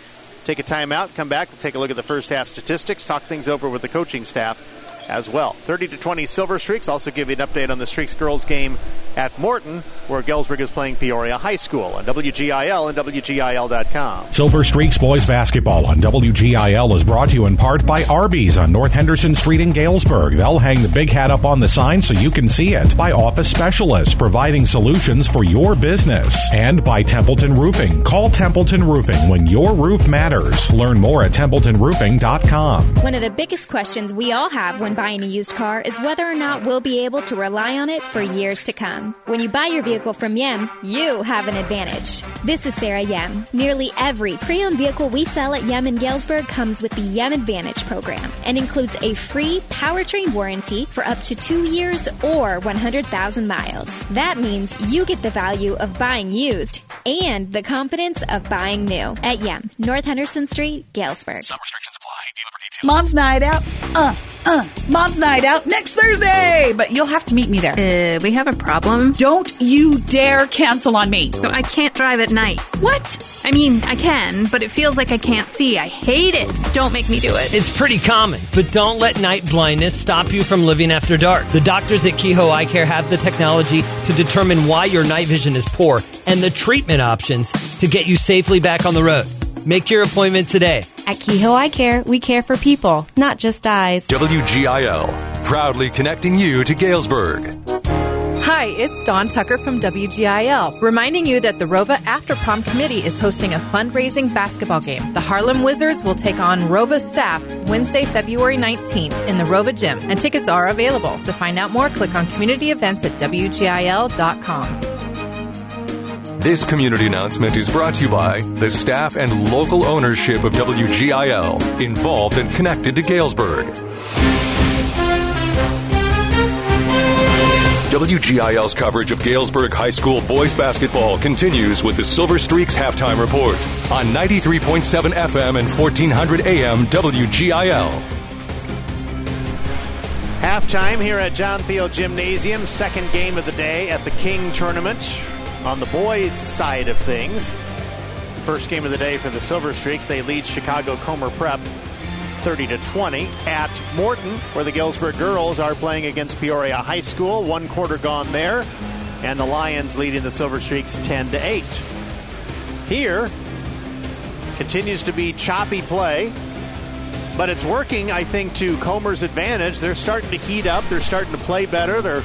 take a timeout, come back, we'll take a look at the first half statistics, talk things over with the coaching staff as well. 30-20 Silver Streaks. Also give you an update on the Streaks girls game at Morton, where Galesburg is playing Peoria High School on WGIL and WGIL.com. Silver Streaks boys basketball on WGIL is brought to you in part by Arby's on North Henderson Street in Galesburg. They'll hang the big hat up on the sign so you can see it. By Office Specialists, providing solutions for your business. And by Templeton Roofing. Call Templeton Roofing when your roof matters. Learn more at TempletonRoofing.com. One of the biggest questions we all have when buying a used car is whether or not we'll be able to rely on it for years to come. When you buy your vehicle from Yem, you have an advantage. This is Sarah Yem. Nearly every pre-owned vehicle we sell at Yem in Galesburg comes with the Yem Advantage program and includes a free powertrain warranty for up to 2 years or 100,000 miles. That means you get the value of buying used and the confidence of buying new at Yem, North Henderson Street, Galesburg. Some restrictions apply. See dealer for details. Mom's night out. Mom's night out next Thursday, but you'll have to meet me there. We have a problem. Don't you dare cancel on me. So I can't drive at night. What? I mean, I can, but it feels like I can't see. I hate it. Don't make me do it. It's pretty common, but don't let night blindness stop you from living after dark. The doctors at Kehoe Eye Care have the technology to determine why your night vision is poor and the treatment options to get you safely back on the road. Make your appointment today. At Kehoe Eye Care, we care for people, not just eyes. WGIL, proudly connecting you to Galesburg. Hi, it's Dawn Tucker from WGIL, reminding you that the ROVA After Prom Committee is hosting a fundraising basketball game. The Harlem Wizards will take on ROVA staff Wednesday, February 19th in the ROVA Gym, and tickets are available. To find out more, click on community events at WGIL.com. This community announcement is brought to you by the staff and local ownership of WGIL, involved and connected to Galesburg. WGIL's coverage of Galesburg High School boys basketball continues with the Silver Streaks halftime report on 93.7 FM and 1400 AM WGIL. Halftime here at John Thiel Gymnasium, second game of the day at the King Tournament. On the boys' side of things, first game of the day for the Silver Streaks. They lead Chicago Comer Prep 30-20 at Morton, where the Galesburg girls are playing against Peoria High School. 1 quarter gone there, and the Lions leading the Silver Streaks 10-8. Here continues to be choppy play, but it's working, I think, to Comer's advantage. They're starting to heat up. They're starting to play better.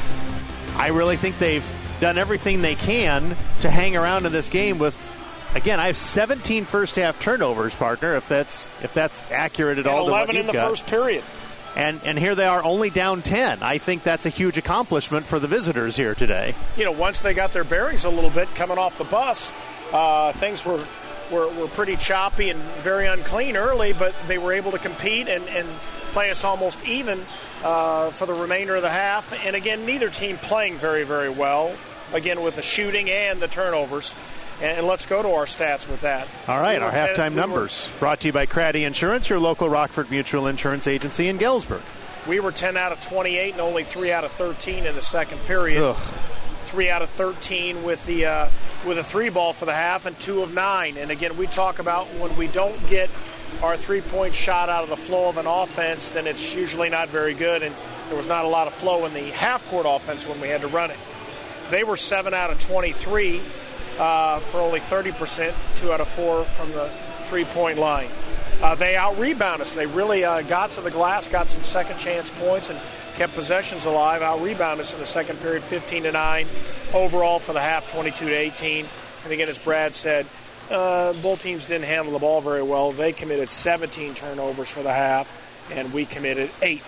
I really think they've done everything they can to hang around in this game with, again, I have 17 first half turnovers, partner, if that's accurate at all. 11 in the first period. And here they are only down 10. I think that's a huge accomplishment for the visitors here today. You know, once they got their bearings a little bit coming off the bus, things were pretty choppy and very unclean early, but they were able to compete and play us almost even for the remainder of the half. And again, neither team playing very, very well, again, with the shooting and the turnovers. And let's go to our stats with that. All right, our halftime numbers brought to you by Craddy Insurance, your local Rockford Mutual Insurance agency in Galesburg. We were 10 out of 28 and only 3 out of 13 in the second period. Ugh. 3 out of 13 with a 3-ball for the half and 2 of 9. And again, we talk about when we don't get our 3-point shot out of the flow of an offense, then it's usually not very good. And there was not a lot of flow in the half-court offense when we had to run it. They were 7 out of 23 for only 30%, 2 out of 4 from the 3-point line. They out-rebound us. They really got to the glass, got some second-chance points, and kept possessions alive. Out-rebound us in the second period, 15-9. Overall for the half, 22-18. And again, as Brad said, both teams didn't handle the ball very well. They committed 17 turnovers for the half, and we committed 8.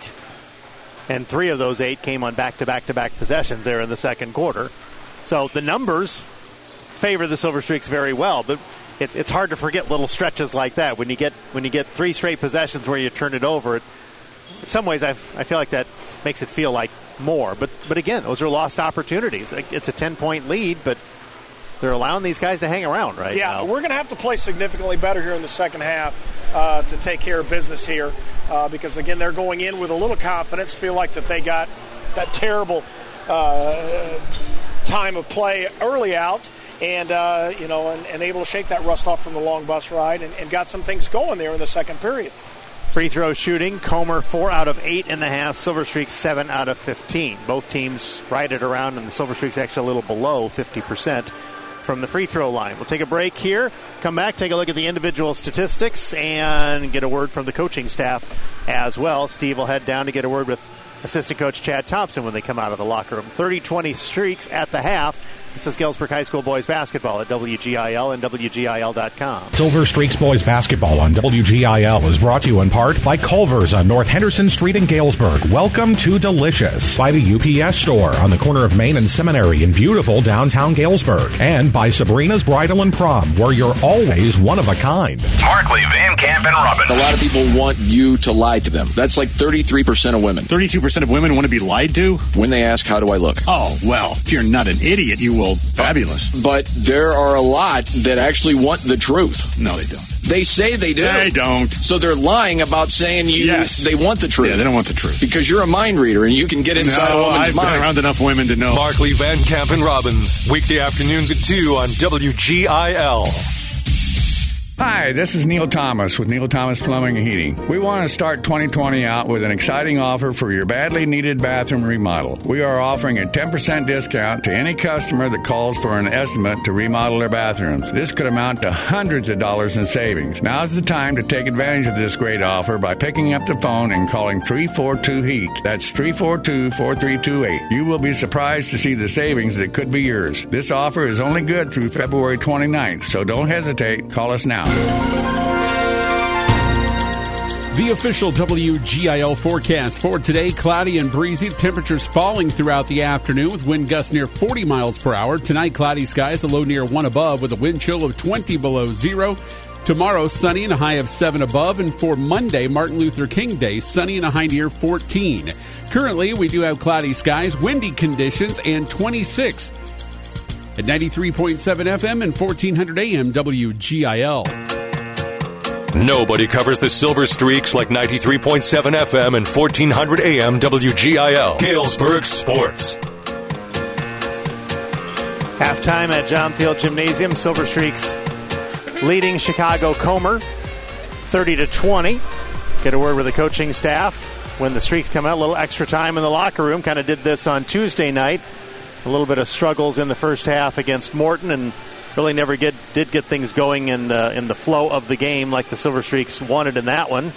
And 3 of those 8 came on back-to-back-to-back possessions there in the second quarter. So the numbers favor the Silver Streaks very well, but it's hard to forget little stretches like that. When you get 3 straight possessions where you turn it over, in some ways I feel like that makes it feel like more. But again, those are lost opportunities. It's a 10-point lead, but they're allowing these guys to hang around right now. Yeah, we're going to have to play significantly better here in the second half to take care of business here because, again, they're going in with a little confidence, feel like that they got that terrible time of play early out, and and able to shake that rust off from the long bus ride and got some things going there in the second period. Free throw shooting, Comer 4 out of 8.5, Silver Streak 7 out of 15. Both teams right at around, and the Silver Streak's actually a little below 50% from the free throw line. We'll take a break here, come back, take a look at the individual statistics, and get a word from the coaching staff as well. Steve will head down to get a word with assistant coach Chad Thompson when they come out of the locker room. 30-20 Streaks at the half. This is Galesburg High School boys basketball at WGIL and WGIL.com. Silver Streaks boys basketball on WGIL is brought to you in part by Culver's on North Henderson Street in Galesburg. Welcome to Delicious. By the UPS store on the corner of Main and Seminary in beautiful downtown Galesburg. And by Sabrina's Bridal and Prom, where you're always one of a kind. Markley, Van Camp, and Robin. A lot of people want you to lie to them. That's like 33% of women. 32% of women want to be lied to? When they ask, how do I look? Oh, well, if you're not an idiot, you will. Fabulous. But there are a lot that actually want the truth. No, they don't. They say they do. They don't. So they're lying about saying they want the truth. Yeah, they don't want the truth. Because you're a mind reader and you can get inside a woman's mind. I've been around enough women to know. Markley, Van Camp, and Robbins. Weekday afternoons at 2 on WGIL. Hi, this is Neil Thomas with Neil Thomas Plumbing and Heating. We want to start 2020 out with an exciting offer for your badly needed bathroom remodel. We are offering a 10% discount to any customer that calls for an estimate to remodel their bathrooms. This could amount to hundreds of dollars in savings. Now's the time to take advantage of this great offer by picking up the phone and calling 342-HEAT. That's 342-4328. You will be surprised to see the savings that could be yours. This offer is only good through February 29th, so don't hesitate. Call us now. The official WGIL forecast for today, cloudy and breezy. Temperatures falling throughout the afternoon with wind gusts near 40 miles per hour. Tonight, cloudy skies, a low near 1 above with a wind chill of 20 below zero. Tomorrow, sunny and a high of 7 above. And for Monday, Martin Luther King Day, sunny and a high near 14. Currently, we do have cloudy skies, windy conditions, and 26. At 93.7 FM and 1400 AM WGIL. Nobody covers the Silver Streaks like 93.7 FM and 1400 AM WGIL. Galesburg Sports. Halftime at John Thiel Gymnasium. Silver Streaks leading Chicago Comer 30-20. Get a word with the coaching staff when the Streaks come out. A little extra time in the locker room. Kind of did this on Tuesday night. A little bit of struggles in the first half against Morton, and really never did get things going in the flow of the game like the Silver Streaks wanted in that one.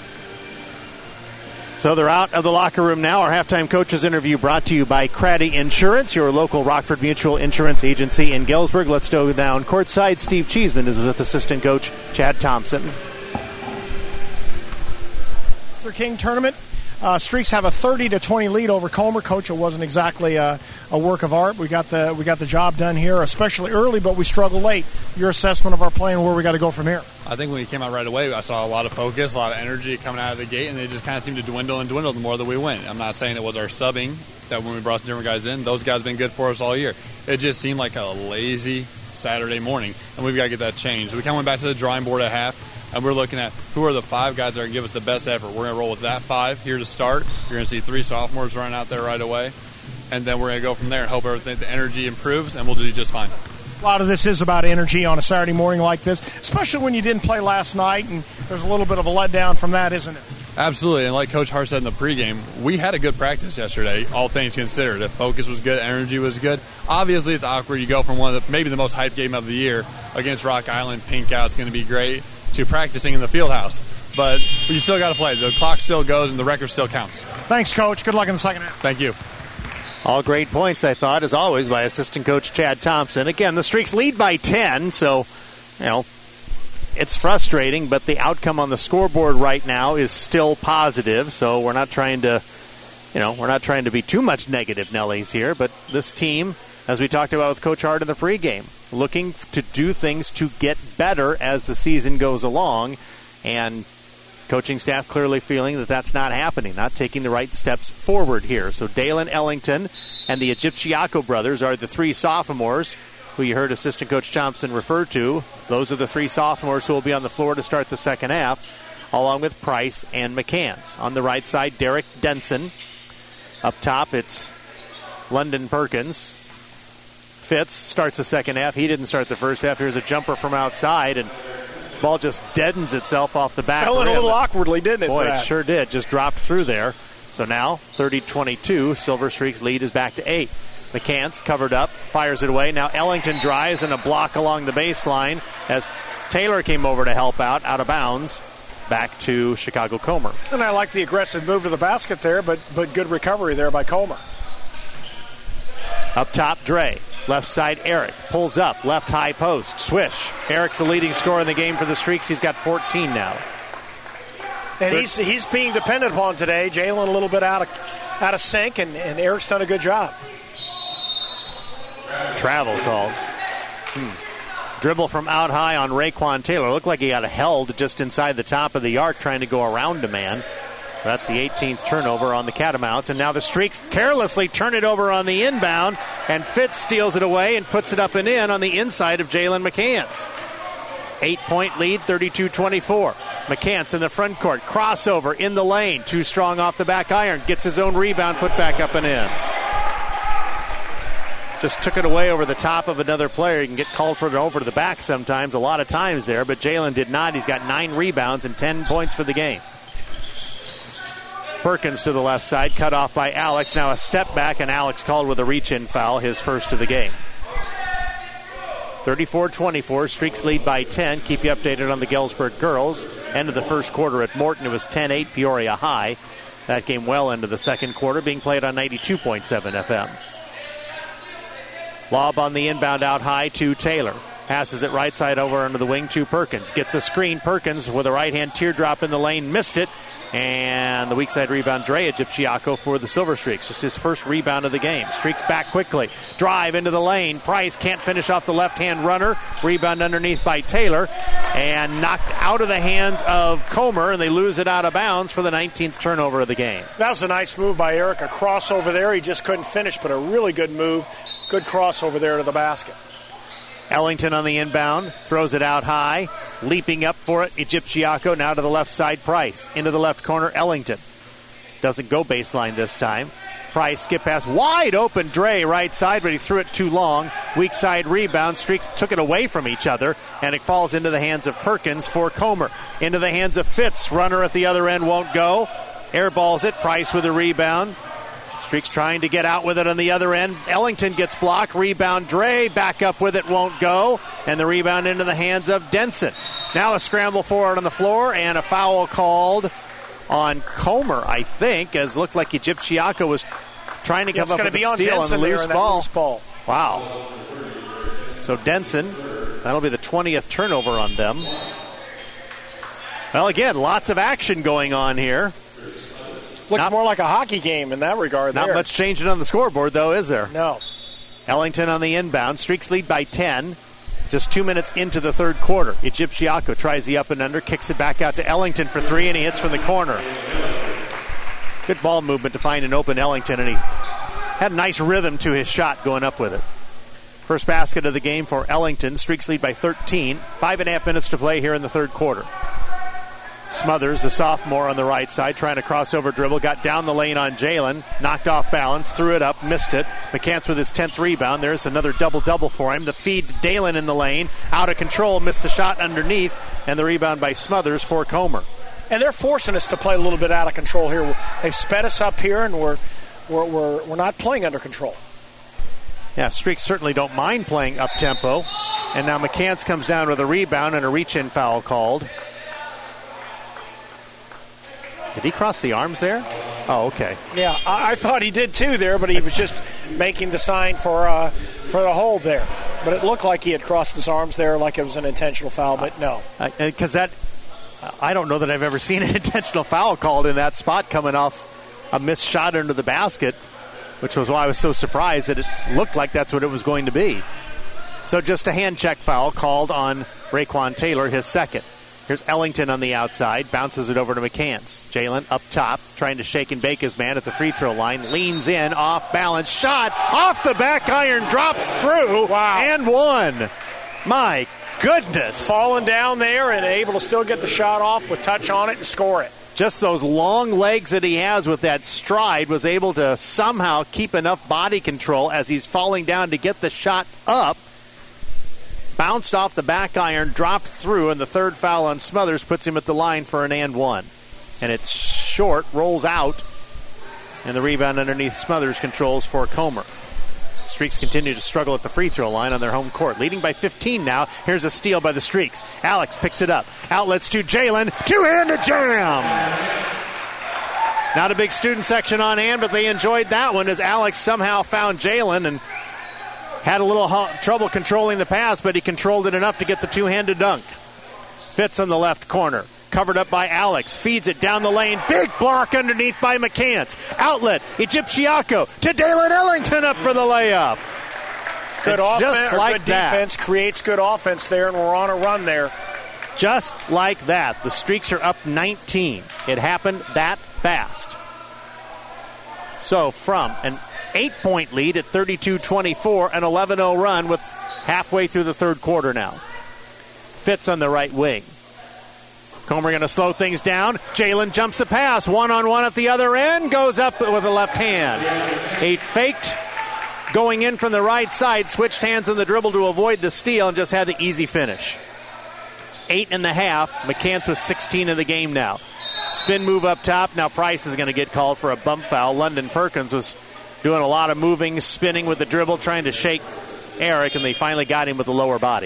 So they're out of the locker room now. Our halftime coaches interview brought to you by Craddy Insurance, your local Rockford Mutual Insurance agency in Galesburg. Let's go down courtside. Steve Cheeseman is with assistant coach Chad Thompson. The King tournament. Streaks have a 30-20 lead over Comer. Coach, it wasn't exactly a work of art. We got the job done here, especially early, but we struggled late. Your assessment of our play and where we got to go from here? I think when we came out right away, I saw a lot of focus, a lot of energy coming out of the gate, and it just kind of seemed to dwindle the more that we went. I'm not saying it was our subbing that when we brought some different guys in, those guys have been good for us all year. It just seemed like a lazy Saturday morning, and we've got to get that changed. We kind of went back to the drawing board at half. And we're looking at who are the 5 guys that are going to give us the best effort. We're going to roll with that 5 here to start. You're going to see 3 sophomores running out there right away. And then we're going to go from there and hope everything, the energy improves, and we'll do just fine. A lot of this is about energy on a Saturday morning like this, especially when you didn't play last night, and there's a little bit of a letdown from that, isn't it? Absolutely, and like Coach Hart said in the pregame, we had a good practice yesterday, all things considered. The focus was good, energy was good. Obviously, it's awkward. You go from one of maybe the most hyped game of the year against Rock Island, pink out, it's going to be great, to practicing in the field house. But you still got to play. The clock still goes and the record still counts. Thanks, Coach. Good luck in the second half. Thank you. All great points, I thought, as always, by assistant coach Chad Thompson. Again, the Streaks lead by 10, so, it's frustrating, but the outcome on the scoreboard right now is still positive, so we're not trying to be too much negative Nellies here, but this team, as we talked about with Coach Hart in the pregame, looking to do things to get better as the season goes along, and coaching staff clearly feeling that that's not happening, not taking the right steps forward here. So Dalen Ellington and the Egyptiaco brothers are the 3 sophomores who you heard assistant coach Thompson refer to. Those are the 3 sophomores who will be on the floor to start the second half, along with Price and McCants. On the right side, Derek Denson. Up top, it's London Perkins. Fitz starts the second half. He didn't start the first half. Here's a jumper from outside, and ball just deadens itself off the back. Fell in a little awkwardly, didn't it, Boy, Brad? it sure did. Just dropped through there. So now, 30-22, Silver Streak's lead is back to 8. McCants covered up, fires it away. Now Ellington drives and a block along the baseline as Taylor came over to help out of bounds. Back to Chicago Comer. And I like the aggressive move to the basket there, but good recovery there by Comer. Up top, Dre. Left side, Eric. Pulls up, left high post. Swish. Eric's the leading scorer in the game for the Streaks. He's got 14 now. And he's being depended upon today. Jalen a little bit out of sync, and Eric's done a good job. Travel called. Dribble from out high on Raekwon Taylor. Looked like he got held just inside the top of the arc trying to go around a man. That's the 18th turnover on the Catamounts. And now the Streaks carelessly turn it over on the inbound, and Fitz steals it away and puts it up and in on the inside of Jalen McCants. 8-point lead, 32-24. McCants in the front court. Crossover in the lane. Too strong off the back iron. Gets his own rebound, put back up and in. Just took it away over the top of another player. You can get called for it over to the back sometimes, a lot of times there, but Jalen did not. He's got 9 rebounds and 10 points for the game. Perkins to the left side, cut off by Alex. Now a step back, and Alex called with a reach-in foul, his first of the game. 34-24, Streaks lead by 10. Keep you updated on the Galesburg girls. End of the first quarter at Morton, it was 10-8 Peoria High. That game well into the second quarter, being played on 92.7 FM. Lob on the inbound out high to Taylor. Passes it right side over under the wing to Perkins. Gets a screen. Perkins with a right-hand teardrop in the lane. Missed it. And the weak side rebound, Dre Egipciaco for the Silver Streaks. Just his first rebound of the game. Streaks back quickly. Drive into the lane. Price can't finish off the left-hand runner. Rebound underneath by Taylor. And knocked out of the hands of Comer, and they lose it out of bounds for the 19th turnover of the game. That was a nice move by Eric. A crossover there. He just couldn't finish, but a really good move. Good crossover there to the basket. Ellington on the inbound, throws it out high, leaping up for it, Egipciaco, now to the left side, Price. Into the left corner, Ellington. Doesn't go baseline this time. Price, skip pass, wide open, Dre, right side, but he threw it too long. Weak side rebound, Streaks took it away from each other, and it falls into the hands of Perkins for Comer. Into the hands of Fitz, runner at the other end won't go. Airballs it, Price with a rebound. Streaks trying to get out with it on the other end. Ellington gets blocked. Rebound, Dre. Back up with it, won't go. And the rebound into the hands of Denson. Now a scramble forward on the floor, and a foul called on Comer, I think, as looked like Egipciaco was trying to come up with a steal on the loose ball. Wow. So Denson, that'll be the 20th turnover on them. Well, again, lots of action going on here. Looks more like a hockey game in that regard. Not much changing on the scoreboard, though, is there? No. Ellington on the inbound. Streaks lead by 10. Just 2 minutes into the third quarter. Egipciaco tries the up and under, kicks it back out to Ellington for 3, and he hits from the corner. Good ball movement to find an open Ellington, and he had a nice rhythm to his shot going up with it. First basket of the game for Ellington. Streaks lead by 13. 5.5 minutes to play here in the third quarter. Smothers, the sophomore on the right side, trying to crossover dribble, got down the lane on Jalen, knocked off balance, threw it up, missed it. McCants with his 10th rebound. There's another double-double for him. The feed to Dalen in the lane, out of control, missed the shot underneath, and the rebound by Smothers for Comer. And they're forcing us to play a little bit out of control here. They've sped us up here, and we're not playing under control. Yeah, Streaks certainly don't mind playing up-tempo. And now McCants comes down with a rebound and a reach-in foul called. Did he cross the arms there? Oh, okay. Yeah, I thought he did too there, but he was just making the sign for the hold there. But it looked like he had crossed his arms there, like it was an intentional foul, but no. Because I don't know that I've ever seen an intentional foul called in that spot coming off a missed shot into the basket, which was why I was so surprised that it looked like that's what it was going to be. So just a hand check foul called on Raekwon Taylor, his second. Here's Ellington on the outside, bounces it over to McCants. Jalen up top, trying to shake and bake his man at the free throw line. Leans in, off balance, shot, off the back iron, drops through, and one. My goodness. Falling down there and able to still get the shot off with touch on it and score it. just those long legs that he has with that stride, was able to somehow keep enough body control as he's falling down to get the shot up. Bounced off the back iron, dropped through, and the third foul on Smothers puts him at the line for an and one. And it's short, rolls out, and the rebound underneath Smothers controls for Comer. Streaks continue to struggle at the free throw line on their home court. Leading by 15 now. Here's a steal by the Streaks. Alex picks it up. Outlets to Jalen. Two-handed jam. Not a big student section on hand, but they enjoyed that one as Alex somehow found Jalen and had a little trouble controlling the pass, but he controlled it enough to get the two-handed dunk. Fitz on the left corner. Covered up by Alex. Feeds it down the lane. Big block underneath by McCants. Outlet. Egyptiaco to Dalen Ellington up for the layup. Good and offense, just like good that, defense creates good offense there, and we're on a run there. Just like that, the Streaks are up 19. It happened that fast. So from an 8-point lead at 32-24, an 11-0 run with halfway through the third quarter now. Fitz on the right wing. Comer going to slow things down. Jalen jumps the pass. One-on-one at the other end. Goes up with a left hand. He faked going in from the right side. Switched hands on the dribble to avoid the steal and just had the easy finish. 8.5. McCants with 16 in the game now. Spin move up top. Now Price is going to get called for a bump foul. London Perkins was doing a lot of moving, spinning with the dribble, trying to shake Eric, and they finally got him with the lower body.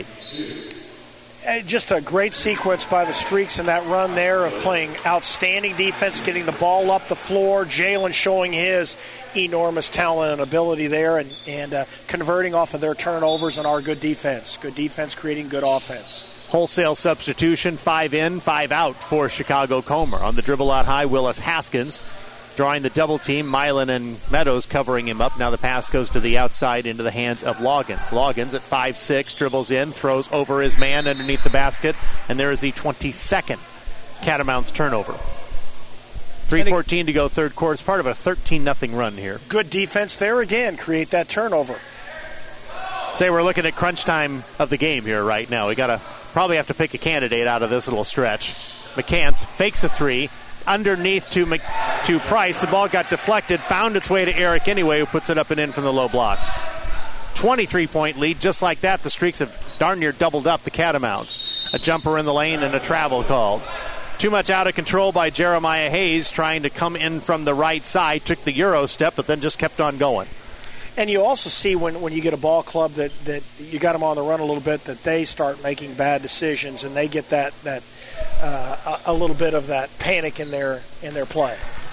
Just a great sequence by the Streaks in that run there of playing outstanding defense, getting the ball up the floor. Jalen showing his enormous talent and ability there and converting off of their turnovers and our good defense. Good defense creating good offense. Wholesale substitution, 5 in, 5 out for Chicago Comer. On the dribble out high, Willis Haskins drawing the double team. Milan and Meadows covering him up. Now the pass goes to the outside into the hands of Loggins. Loggins at 5'6", dribbles in, throws over his man underneath the basket, and there is the 22nd Catamounts turnover. 3:14 to go third quarter. It's part of a 13-0 run here. Good defense there again. Create that turnover. Say we're looking at crunch time of the game here right now. We probably have to pick a candidate out of this little stretch. McCants fakes a three. Underneath to Price. The ball got deflected, found its way to Eric anyway, who puts it up and in from the low blocks. 23-point lead. Just like that, the Streaks have darn near doubled up the Catamounts. A jumper in the lane and a travel called. Too much out of control by Jeremiah Hayes, trying to come in from the right side. Took the Euro step, but then just kept on going. And you also see when you get a ball club that you got them on the run a little bit, that they start making bad decisions, and they get that a little bit of that panic in their play.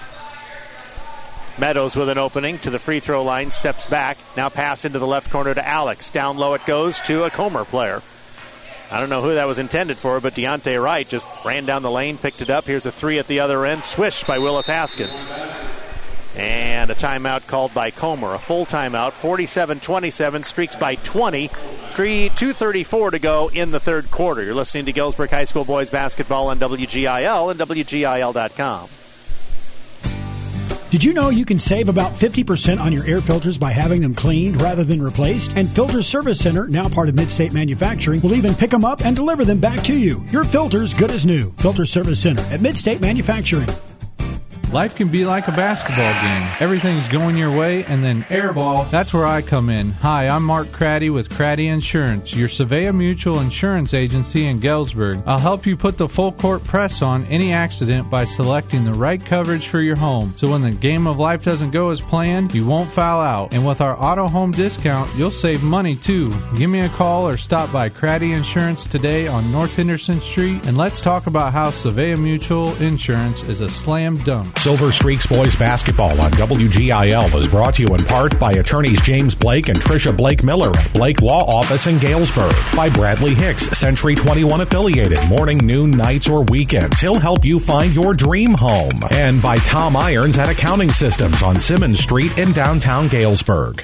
Meadows with an opening to the free throw line, steps back, now pass into the left corner to Alex. Down low it goes to a Comer player. I don't know who that was intended for, but Deontay Wright just ran down the lane, picked it up. Here's a three at the other end, swished by Willis Haskins. And a timeout called by Comer. A full timeout, 47-27, Streaks by 20. 2:34 to go in the third quarter. You're listening to Galesburg High School boys basketball on WGIL and WGIL.com. Did you know you can save about 50% on your air filters by having them cleaned rather than replaced? And Filter Service Center, now part of Midstate Manufacturing, will even pick them up and deliver them back to you. Your filter's good as new. Filter Service Center at Midstate Manufacturing. Life can be like a basketball game. Everything's going your way, and then airball. That's where I come in. Hi, I'm Mark Craddy with Craddy Insurance, your Savea Mutual Insurance Agency in Galesburg. I'll help you put the full court press on any accident by selecting the right coverage for your home. So when the game of life doesn't go as planned, you won't foul out. And with our auto home discount, you'll save money too. Give me a call or stop by Craddy Insurance today on North Henderson Street, and let's talk about how Savea Mutual Insurance is a slam dunk. Silver Streaks boys basketball on WGIL is brought to you in part by attorneys James Blake and Tricia Blake Miller at Blake Law Office in Galesburg. By Bradley Hicks, Century 21 affiliated, morning, noon, nights, or weekends. He'll help you find your dream home. And by Tom Irons at Accounting Systems on Simmons Street in downtown Galesburg.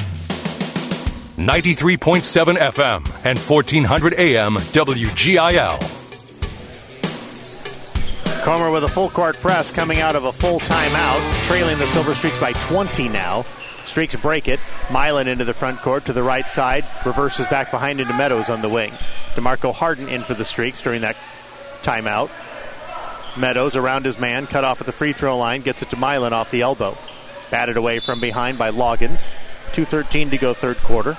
93.7 FM and 1400 AM WGIL. Comer with a full court press coming out of a full timeout, trailing the Silver Streaks by 20 now. Streaks break it. Milan into the front court to the right side. Reverses back behind into Meadows on the wing. DeMarco Harden in for the Streaks during that timeout. Meadows around his man, cut off at the free throw line, gets it to Milan off the elbow. Batted away from behind by Loggins. 2:13 to go third quarter.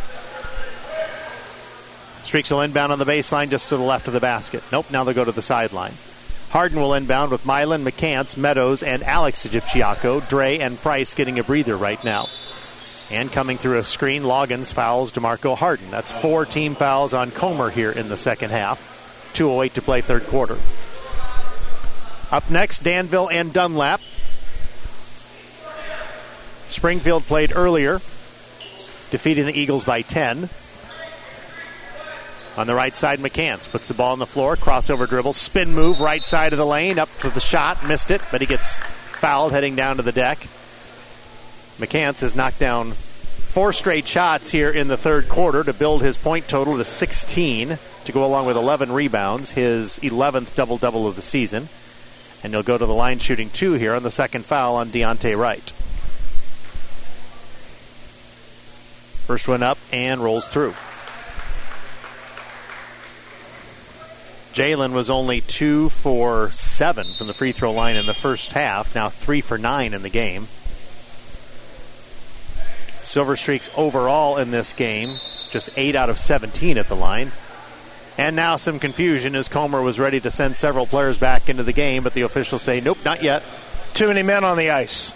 Streaks will inbound on the baseline just to the left of the basket. Nope, now they'll go to the sideline. Harden will inbound with Milan, McCants, Meadows, and Alex Egyptiaco. Dre and Price getting a breather right now. And coming through a screen, Loggins fouls DeMarco Harden. That's 4 team fouls on Comer here in the second half. 2:08 to play third quarter. Up next, Danville and Dunlap. Springfield played earlier, defeating the Eagles by 10. On the right side, McCants puts the ball on the floor, crossover dribble, spin move, right side of the lane, up for the shot, missed it, but he gets fouled heading down to the deck. McCants has knocked down 4 straight shots here in the third quarter to build his point total to 16, to go along with 11 rebounds, his 11th double-double of the season. And he'll go to the line shooting 2 here on the second foul on Deontay Wright. First one up and rolls through. Jalen was only 2 for 7 from the free throw line in the first half, now 3 for 9 in the game. Silver Streaks overall in this game, just 8 out of 17 at the line. And now some confusion as Comer was ready to send several players back into the game, but the officials say, nope, not yet. Too many men on the ice.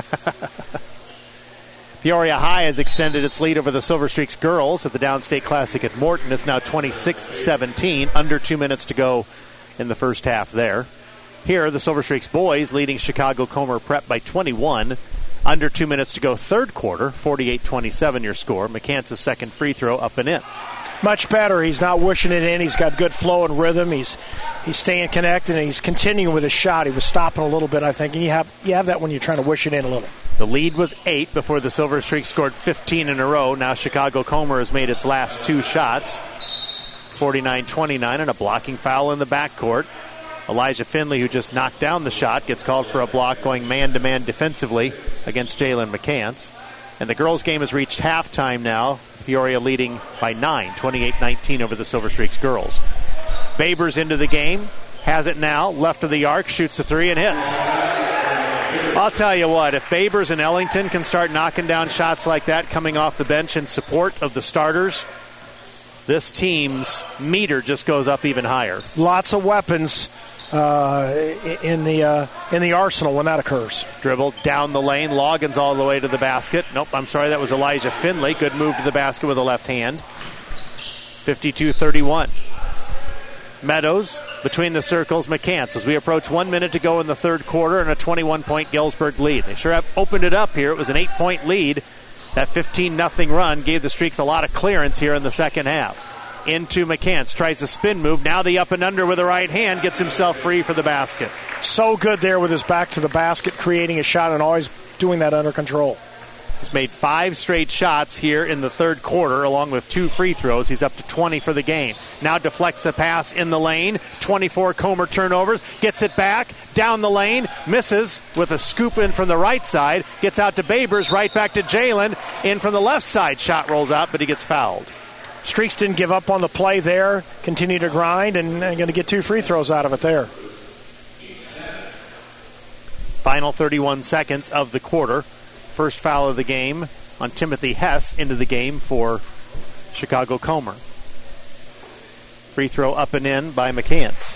Peoria High has extended its lead over the Silver Streaks girls at the Downstate Classic at Morton. It's now 26-17, under 2 minutes to go in the first half there. Here, the Silver Streaks boys leading Chicago Comer Prep by 21. Under 2 minutes to go third quarter, 48-27 your score. McCants' second free throw up and in. Much better. He's not wishing it in. He's got good flow and rhythm. He's staying connected, and he's continuing with his shot. He was stopping a little bit, I think. And you have that when you're trying to wish it in a little. The lead was 8 before the Silver Streaks scored 15 in a row. Now Chicago Comer has made its last 2 shots. 49-29 and a blocking foul in the backcourt. Elijah Finley, who just knocked down the shot, gets called for a block going man-to-man defensively against Jalen McCants. And the girls' game has reached halftime now. Peoria leading by 9, 28-19 over the Silver Streaks girls. Babers into the game, has it now, left of the arc, shoots a 3 and hits. I'll tell you what, if Babers and Ellington can start knocking down shots like that coming off the bench in support of the starters, this team's meter just goes up even higher. Lots of weapons in the arsenal when that occurs. Dribble down the lane, Loggins all the way to the basket. Nope, I'm sorry, that was Elijah Finley. Good move to the basket with the left hand. 52-31. Meadows between the circles, McCants as we approach 1 minute to go in the third quarter and a 21-point Galesburg lead. They sure have opened it up here. It was an 8-point lead. That 15-0 run gave the Streaks a lot of clearance here in the second half. Into McCants, tries a spin move. Now the up and under with the right hand, gets himself free for the basket. So good there with his back to the basket, creating a shot and always doing that under control. He's made 5 straight shots here in the third quarter, along with 2 free throws. He's up to 20 for the game. Now deflects a pass in the lane. 24 Comer turnovers. Gets it back. Down the lane. Misses with a scoop in from the right side. Gets out to Babers. Right back to Jalen. In from the left side. Shot rolls out, but he gets fouled. Streaks didn't give up on the play there. Continue to grind, and going to get 2 free throws out of it there. Final 31 seconds of the quarter. First foul of the game on Timothy Hess into the game for Chicago Comer. Free throw up and in by McCants.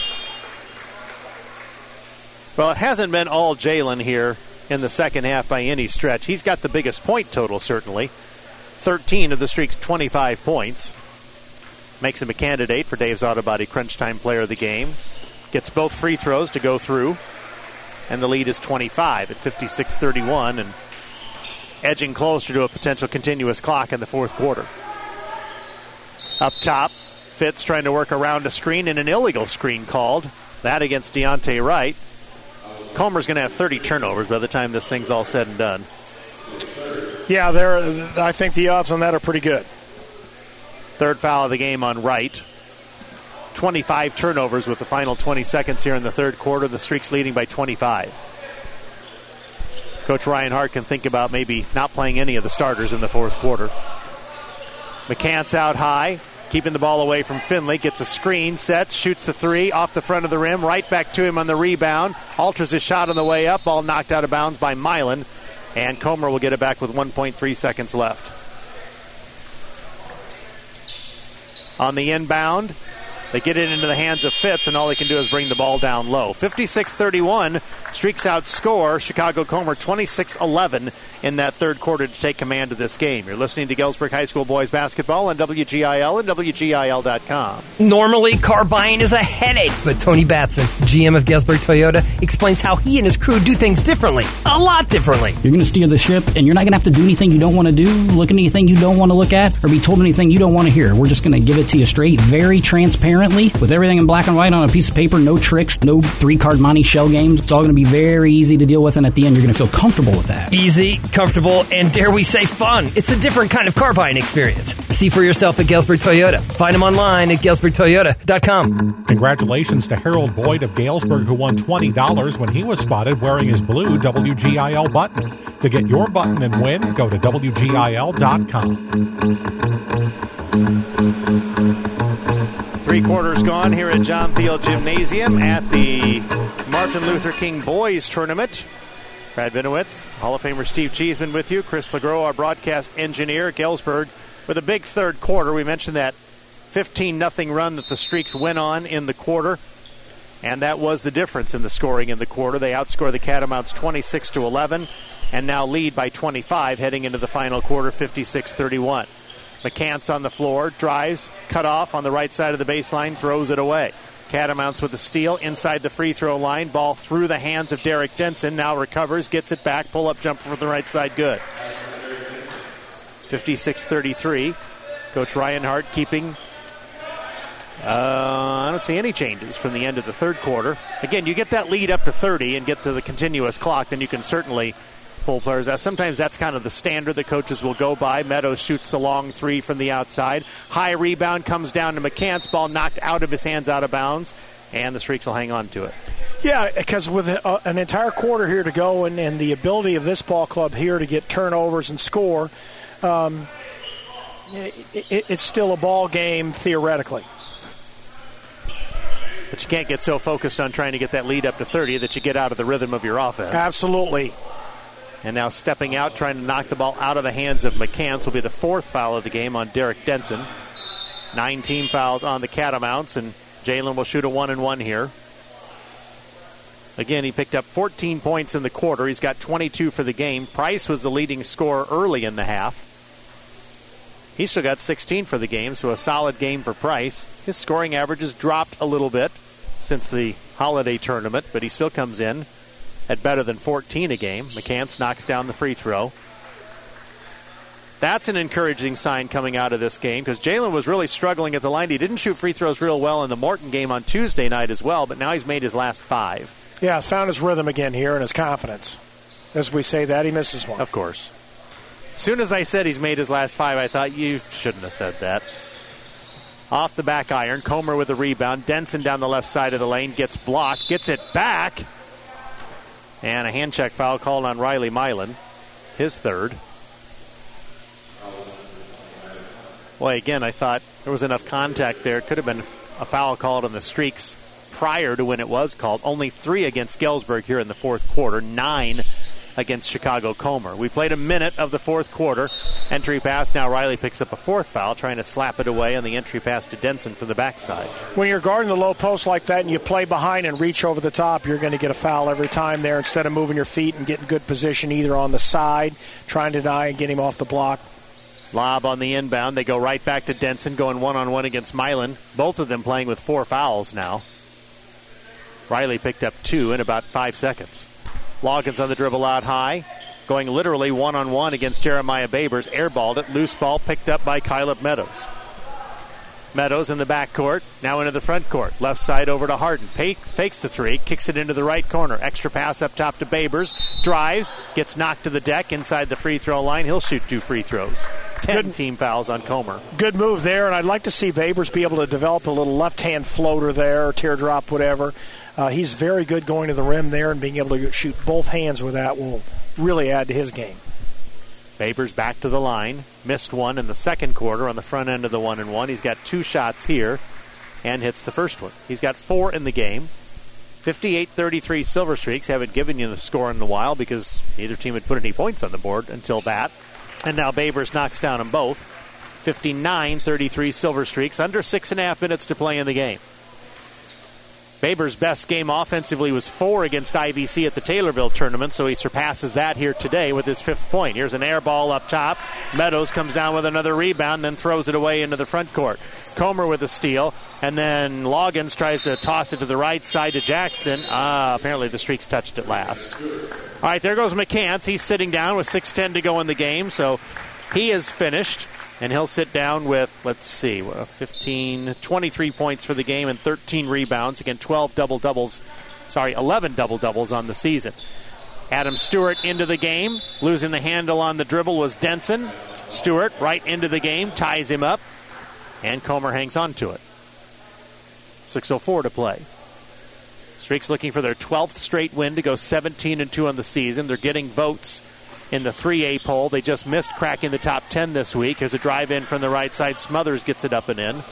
Well, it hasn't been all Jalen here in the second half by any stretch. He's got the biggest point total, certainly. 13 of the Streaks' 25 points. Makes him a candidate for Dave's Auto Body Crunch Time Player of the Game. Gets both free throws to go through. And the lead is 25 at 56-31 and edging closer to a potential continuous clock in the fourth quarter. Up top, Fitz trying to work around a screen and an illegal screen called. That against Deontay Wright. Comer's going to have 30 turnovers by the time this thing's all said and done. Yeah, I think the odds on that are pretty good. Third foul of the game on Wright. 25 turnovers with the final 20 seconds here in the third quarter. The Streaks leading by 25. Coach Ryan Hart can think about maybe not playing any of the starters in the fourth quarter. McCants out high. keeping the ball away from Finley. Gets a screen, sets, shoots the three, off the front of the rim, right back to him on the rebound. Alters his shot on the way up. Ball knocked out of bounds by Milan. And Comer will get it back with 1.3 seconds left. On the inbound, they get it into the hands of Fitz, and all they can do is bring the ball down low. 56-31, Streaks outscore Chicago Comer 26-11 in that third quarter to take command of this game. You're listening to Galesburg High School boys basketball on WGIL and WGIL.com. Normally, car buying is a headache, but Tony Batson, GM of Galesburg Toyota, explains how he and his crew do things differently. A lot differently. You're going to steer the ship, and you're not going to have to do anything you don't want to do, look at anything you don't want to look at, or be told anything you don't want to hear. We're just going to give it to you straight, very transparently, with everything in black and white on a piece of paper, no tricks, no 3-card Monte shell games. It's all going to be very easy to deal with, and at the end, you're going to feel comfortable with that. Easy, comfortable, and dare we say fun. It's a different kind of car buying experience. See for yourself at Galesburg Toyota. Find them online at GalesburgToyota.com. Congratulations to Harold Boyd of Galesburg, who won $20 when he was spotted wearing his blue WGIL button. To get your button and win, go to WGIL.com. 3 quarters gone here at John Thiel Gymnasium at the Martin Luther King Boys Tournament. Brad Vinowitz, Hall of Famer Steve Cheeseman with you. Chris LeGros, our broadcast engineer at Galesburg, with a big third quarter. We mentioned that 15-0 run that the Streaks went on in the quarter, and that was the difference in the scoring in the quarter. They outscore the Catamounts 26-11 and now lead by 25 heading into the final quarter, 56-31. McCants on the floor, drives, cut off on the right side of the baseline, throws it away. Catamounts with a steal inside the free throw line. Ball through the hands of Derek Denson. Now recovers, gets it back. Pull-up jumper from the right side, good. 56-33. Coach Reinhardt keeping... I don't see any changes from the end of the third quarter. Again, you get that lead up to 30 and get to the continuous clock, then you can certainly pull players out. Sometimes that's kind of the standard that coaches will go by. Meadows shoots the long three from the outside. High rebound comes down to McCants. Ball knocked out of his hands, out of bounds, and the Streaks will hang on to it. Yeah, because with an entire quarter here to go and the ability of this ball club here to get turnovers and score, it's still a ball game theoretically. But you can't get so focused on trying to get that lead up to 30 that you get out of the rhythm of your offense. Absolutely. And now stepping out, trying to knock the ball out of the hands of McCants will be the 4th foul of the game on Derek Denson. 9 team fouls on the Catamounts, and Jalen will shoot a 1-and-1 here. Again, he picked up 14 points in the quarter. He's got 22 for the game. Price was the leading scorer early in the half. He still got 16 for the game, so a solid game for Price. His scoring average has dropped a little bit since the holiday tournament, but he still comes in at better than 14 a game. McCants knocks down the free throw. That's an encouraging sign coming out of this game because Jalen was really struggling at the line. He didn't shoot free throws real well in the Morton game on Tuesday night as well, but now he's made his last 5. Yeah, found his rhythm again here and his confidence. As we say that, he misses one. Of course. As soon as I said he's made his last 5, I thought you shouldn't have said that. Off the back iron, Comer with a rebound. Denson down the left side of the lane, gets blocked, gets it back. And a hand check foul called on Riley Milan, his 3rd. Boy, again, I thought there was enough contact there. It could have been a foul called on the Streaks prior to when it was called. Only 3 against Galesburg here in the 4th quarter, 9 against Chicago Comer. We played a minute of the 4th quarter. Entry pass. Now Riley picks up a 4th foul, trying to slap it away on the entry pass to Denson from the backside. When you're guarding the low post like that and you play behind and reach over the top, you're going to get a foul every time there instead of moving your feet and getting good position either on the side, trying to deny and get him off the block. Lob on the inbound. They go right back to Denson, going one-on-one against Milan. Both of them playing with 4 fouls now. Riley picked up 2 in about 5 seconds. Loggins on the dribble out high, going literally one-on-one against Jeremiah Babers. Airballed it. Loose ball picked up by Kyleb Meadows. Meadows in the backcourt, now into the front court. Left side over to Harden. Fakes the 3, kicks it into the right corner. Extra pass up top to Babers. Drives, gets knocked to the deck inside the free throw line. He'll shoot 2 free throws. 10 team fouls on Comer. Good move there, and I'd like to see Babers be able to develop a little left-hand floater there, or teardrop, whatever. He's very good going to the rim there, and being able to shoot both hands with that will really add to his game. Babers back to the line. Missed one in the second quarter on the front end of the 1-and-1. He's got 2 shots here and hits the first one. He's got 4 in the game. 58-33 Silver Streaks. Haven't given you the score in a while because neither team had put any points on the board until that. And now Babers knocks down them both. 59-33 Silver Streaks. Under 6.5 minutes to play in the game. Babers' best game offensively was 4 against IVC at the Taylorville tournament, so he surpasses that here today with his 5th point. Here's an air ball up top. Meadows comes down with another rebound, then throws it away into the front court. Comer with a steal, and then Loggins tries to toss it to the right side to Jackson. Apparently the Streaks touched it last. All right, there goes McCants. He's sitting down with 6:10 to go in the game, so he is finished. And he'll sit down with, 23 points for the game and 13 rebounds. Again, 11 double-doubles on the season. Adam Stewart into the game. Losing the handle on the dribble was Denson. Stewart right into the game, ties him up. And Comer hangs on to it. 6:04 to play. Streaks looking for their 12th straight win to go 17-2 on the season. They're getting votes in the 3A poll. They just missed cracking the top 10 this week. There's a drive in from the right side. Smothers gets it up and in.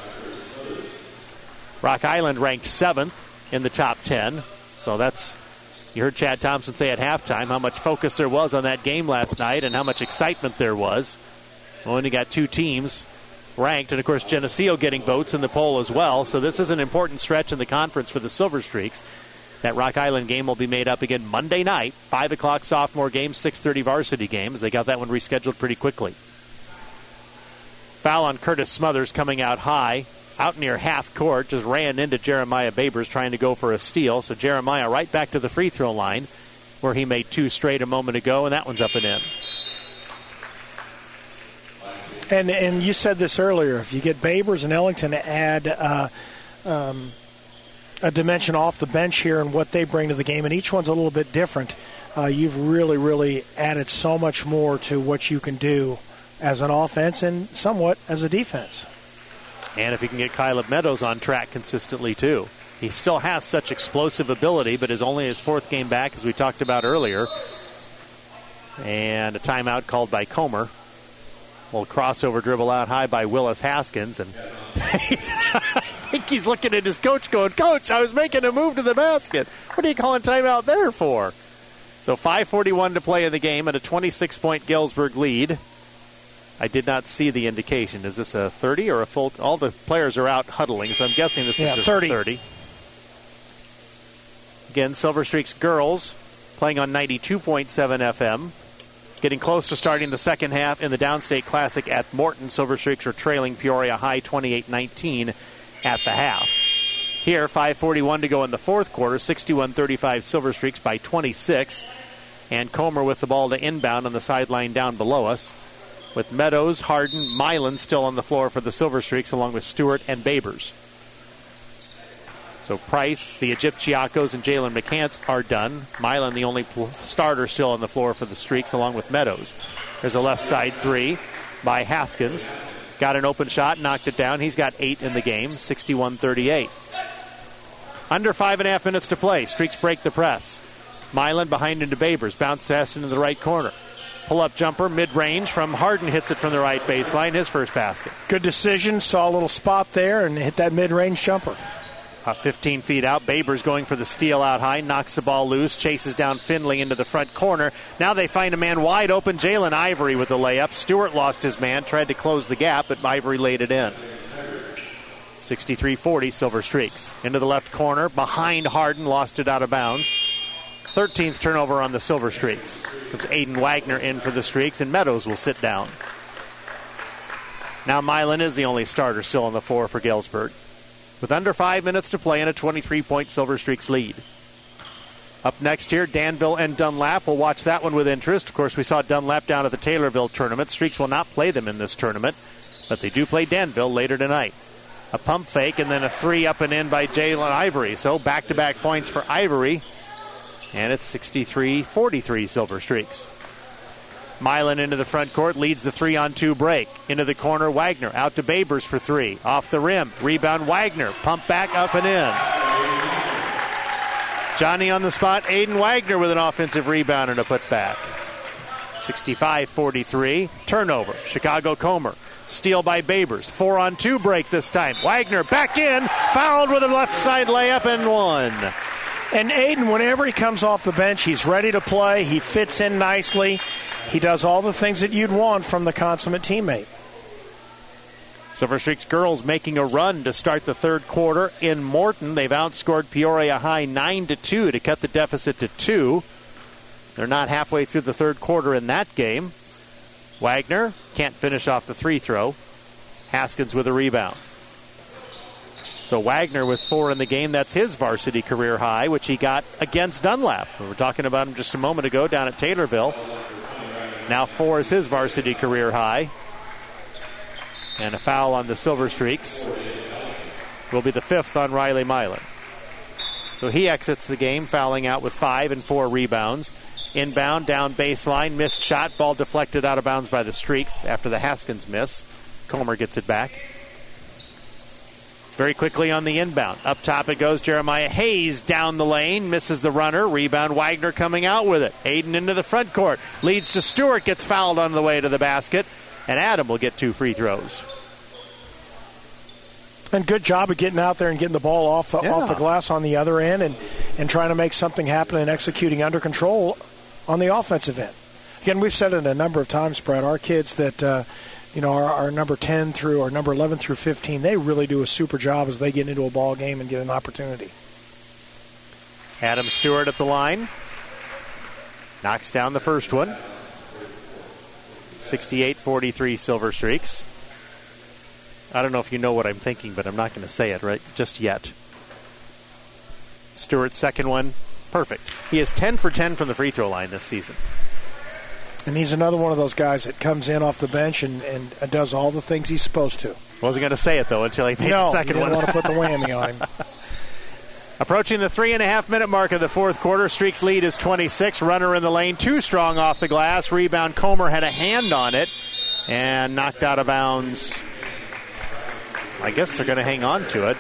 Rock Island ranked 7th in the top 10. So that's, you heard Chad Thompson say at halftime how much focus there was on that game last night and how much excitement there was. We only got 2 teams ranked, and of course Geneseo getting votes in the poll as well. So this is an important stretch in the conference for the Silver Streaks. That Rock Island game will be made up again Monday night. 5 o'clock sophomore game, 6:30 varsity games. They got that one rescheduled pretty quickly. Foul on Curtis Smothers coming out high. Out near half court. Just ran into Jeremiah Babers trying to go for a steal. So Jeremiah right back to the free throw line where he made 2 straight a moment ago. And that one's up and in. And you said this earlier. If you get Babers and Ellington to add a dimension off the bench here and what they bring to the game, and each one's a little bit different, you've really added so much more to what you can do as an offense and somewhat as a defense. And if you can get Caleb Meadows on track consistently too. He still has such explosive ability, but is only his 4th game back, as we talked about earlier. And a timeout called by Comer. Little crossover dribble out high by Willis Haskins, and I think he's looking at his coach going, "Coach, I was making a move to the basket. What are you calling timeout there for?" So 5:41 to play in the game and a 26-point Galesburg lead. I did not see the indication. Is this a 30 or a full? All the players are out huddling, so I'm guessing this is just 30. Again, Silver Streaks girls playing on 92.7 FM. Getting close to starting the second half in the Downstate Classic at Morton. Silver Streaks are trailing Peoria High 28-19 at the half. Here, 5:41 to go in the 4th quarter. 61-35 Silver Streaks by 26. And Comer with the ball to inbound on the sideline down below us. With Meadows, Harden, Milan still on the floor for the Silver Streaks, along with Stewart and Babers. So Price, the Egyptiacos, and Jalen McCants are done. Milan, the only starter, still on the floor for the Streaks, along with Meadows. There's a left side 3 by Haskins. Got an open shot, knocked it down. He's got 8 in the game, 61-38. Under 5.5 minutes to play. Streaks break the press. Milan behind into Babers. Bounce pass into the right corner. Pull-up jumper, mid-range from Harden, hits it from the right baseline. His first basket. Good decision. Saw a little spot there and hit that mid-range jumper. 15 feet out. Babers going for the steal out high. Knocks the ball loose. Chases down Finley into the front corner. Now they find a man wide open. Jalen Ivory with the layup. Stewart lost his man. Tried to close the gap, but Ivory laid it in. 63-40 Silver Streaks. Into the left corner. Behind Harden. Lost it out of bounds. 13th turnover on the Silver Streaks. Comes Aiden Wagner in for the Streaks, and Meadows will sit down. Now Milan is the only starter still on the floor for Galesburg. With under 5 minutes to play and a 23-point Silver Streaks lead. Up next here, Danville and Dunlap. We'll watch that one with interest. Of course, we saw Dunlap down at the Taylorville tournament. Streaks will not play them in this tournament, but they do play Danville later tonight. A pump fake and then a 3 up and in by Jalen Ivory. So back-to-back points for Ivory. And it's 63-43 Silver Streaks. Milan into the front court, leads the 3-on-2 break. Into the corner, Wagner. Out to Babers for 3. Off the rim. Rebound, Wagner. Pump back, up and in. Johnny on the spot. Aiden Wagner with an offensive rebound and a putback. 65-43. Turnover. Chicago Comer. Steal by Babers. 4-on-2 break this time. Wagner back in. Fouled with a left side layup and one. And Aiden, whenever he comes off the bench, he's ready to play. He fits in nicely. He does all the things that you'd want from the consummate teammate. Silver Streaks girls making a run to start the third quarter in Morton. They've outscored Peoria High 9-2 to cut the deficit to 2. They're not halfway through the third quarter in that game. Wagner can't finish off the free throw. Haskins with a rebound. So Wagner with 4 in the game. That's his varsity career high, which he got against Dunlap. We were talking about him just a moment ago down at Taylorville. Now 4 is his varsity career high. And a foul on the Silver Streaks will be the 5th on Riley Mylan. So he exits the game, fouling out with 5 and 4 rebounds. Inbound, down baseline, missed shot, ball deflected out of bounds by the Streaks after the Haskins miss. Comer gets it back. Very quickly on the inbound. Up top it goes. Jeremiah Hayes down the lane. Misses the runner. Rebound. Wagner coming out with it. Aiden into the front court. Leads to Stewart. Gets fouled on the way to the basket. And Adam will get 2 free throws. And good job of getting out there and getting the ball off the glass on the other end and trying to make something happen and executing under control on the offensive end. Again, we've said it a number of times, Brad, our kids that our number 10 through or number 11 through 15, they really do a super job as they get into a ball game and get an opportunity. Adam Stewart at the line. Knocks down the first one. 68-43 Silver Streaks. I don't know if you know what I'm thinking, but I'm not going to say it right just yet. Stewart's second one, perfect. He is 10 for 10 from the free throw line this season. And he's another one of those guys that comes in off the bench and does all the things he's supposed to. Wasn't going to say it, though, until he made the second one. No, you didn't want to put the whammy on him. Approaching the 3.5-minute mark of the fourth quarter, Streaks lead is 26. Runner in the lane, too strong off the glass. Rebound, Comer had a hand on it and knocked out of bounds. I guess they're going to hang on to it.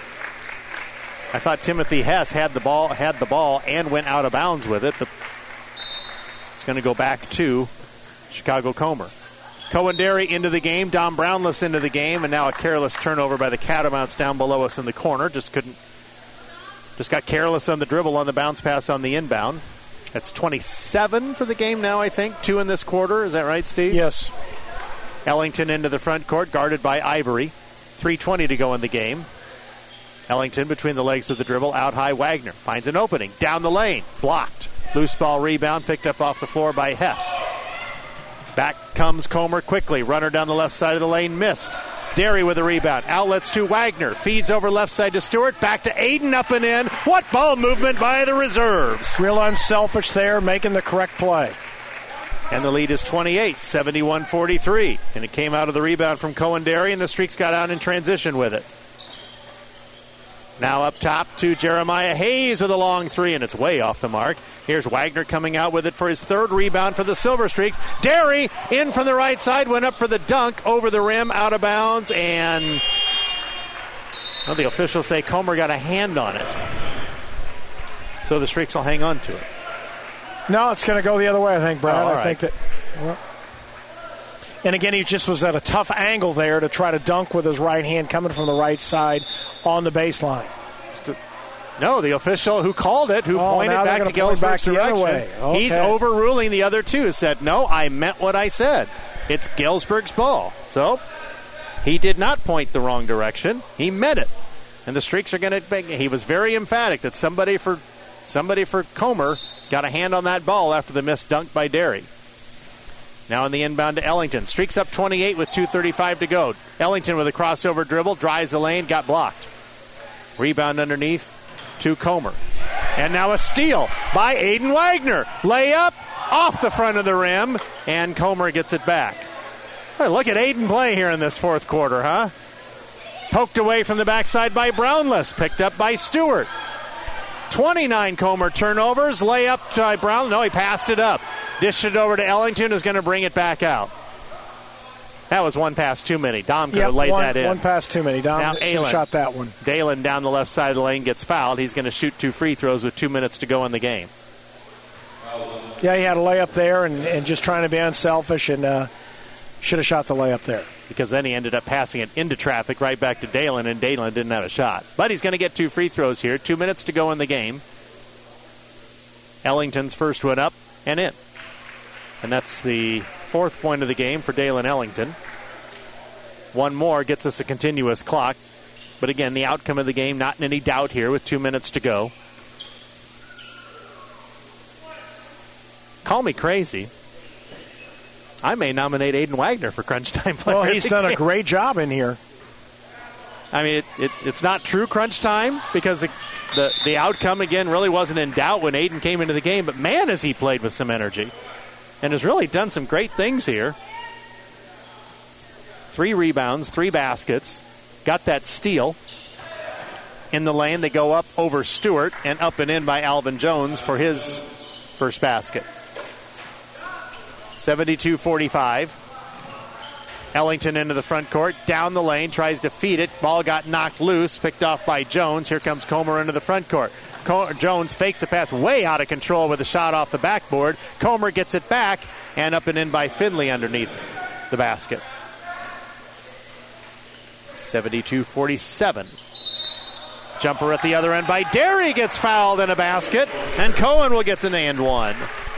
I thought Timothy Hess had the ball and went out of bounds with it, but it's going to go back to Chicago Comer. Cowendary into the game, Dom Brownless into the game, and now a careless turnover by the Catamounts down below us in the corner. Just got careless on the dribble on the bounce pass on the inbound. That's 27 for the game now, I think. 2 in this quarter. Is that right, Steve? Yes. Ellington into the front court, guarded by Ivory. 3:20 to go in the game. Ellington between the legs of the dribble, out high. Wagner finds an opening, down the lane, blocked. Loose ball rebound, picked up off the floor by Hess. Back comes Comer quickly. Runner down the left side of the lane, missed. Derry with a rebound. Outlets to Wagner. Feeds over left side to Stewart. Back to Aiden, up and in. What ball movement by the reserves. Real unselfish there, making the correct play. And the lead is 28, 71-43. And it came out of the rebound from Cowendary, and the Streaks got out in transition with it. Now up top to Jeremiah Hayes with a long 3, and it's way off the mark. Here's Wagner coming out with it for his third rebound for the Silver Streaks. Derry in from the right side, went up for the dunk, over the rim, out of bounds, and the officials say Comer got a hand on it. So the Streaks will hang on to it. No, it's going to go the other way, I think, Brad. Oh, I think that. Well, and again, he just was at a tough angle there to try to dunk with his right hand coming from the right side on the baseline. No, the official who called it, who pointed back to Galesburg's direction, Okay. He's overruling the other two. Said, no, I meant what I said. It's Galesburg's ball. So he did not point the wrong direction. He meant it. And the Streaks are going to. He was very emphatic that somebody for Comer got a hand on that ball after the missed dunk by Derry. Now in the inbound to Ellington. Streaks up 28 with 2:35 to go. Ellington with a crossover dribble, drives the lane, got blocked. Rebound underneath to Comer. And now a steal by Aiden Wagner. Layup off the front of the rim, and Comer gets it back. Hey, look at Aiden play here in this fourth quarter, huh? Poked away from the backside by Brownless, picked up by Stewart. 29 Comer turnovers, layup by Brown. No, he passed it up. Dished it over to Ellington, who's going to bring it back out. That was one pass too many. Dom could have laid that in. One pass too many. Dom shot that one. Dalen down the left side of the lane gets fouled. He's going to shoot 2 free throws with 2 minutes to go in the game. Yeah, he had a layup there and just trying to be unselfish and should have shot the layup there. Because then he ended up passing it into traffic right back to Dalen, and Dalen didn't have a shot. But he's going to get 2 free throws here. 2 minutes to go in the game. Ellington's first one up and in. And that's the 4th point of the game for Dalen Ellington. One more gets us a continuous clock. But again, the outcome of the game not in any doubt here with 2 minutes to go. Call me crazy. I may nominate Aiden Wagner for Crunch Time Player. Well, he's done a great job in here. I mean, it's not true crunch time because the outcome, again, really wasn't in doubt when Aiden came into the game. But, man, has he played with some energy and has really done some great things here. 3 rebounds, 3 baskets. Got that steal. In the lane, they go up over Stewart and up and in by Alvin Jones for his first basket. 72-45. Ellington into the front court, down the lane, tries to feed it. Ball got knocked loose, picked off by Jones. Here comes Comer into the front court. Jones fakes a pass way out of control with a shot off the backboard. Comer gets it back and up and in by Finley underneath the basket. 72-47. Jumper at the other end by Derry gets fouled in a basket, and Cohen will get the and one.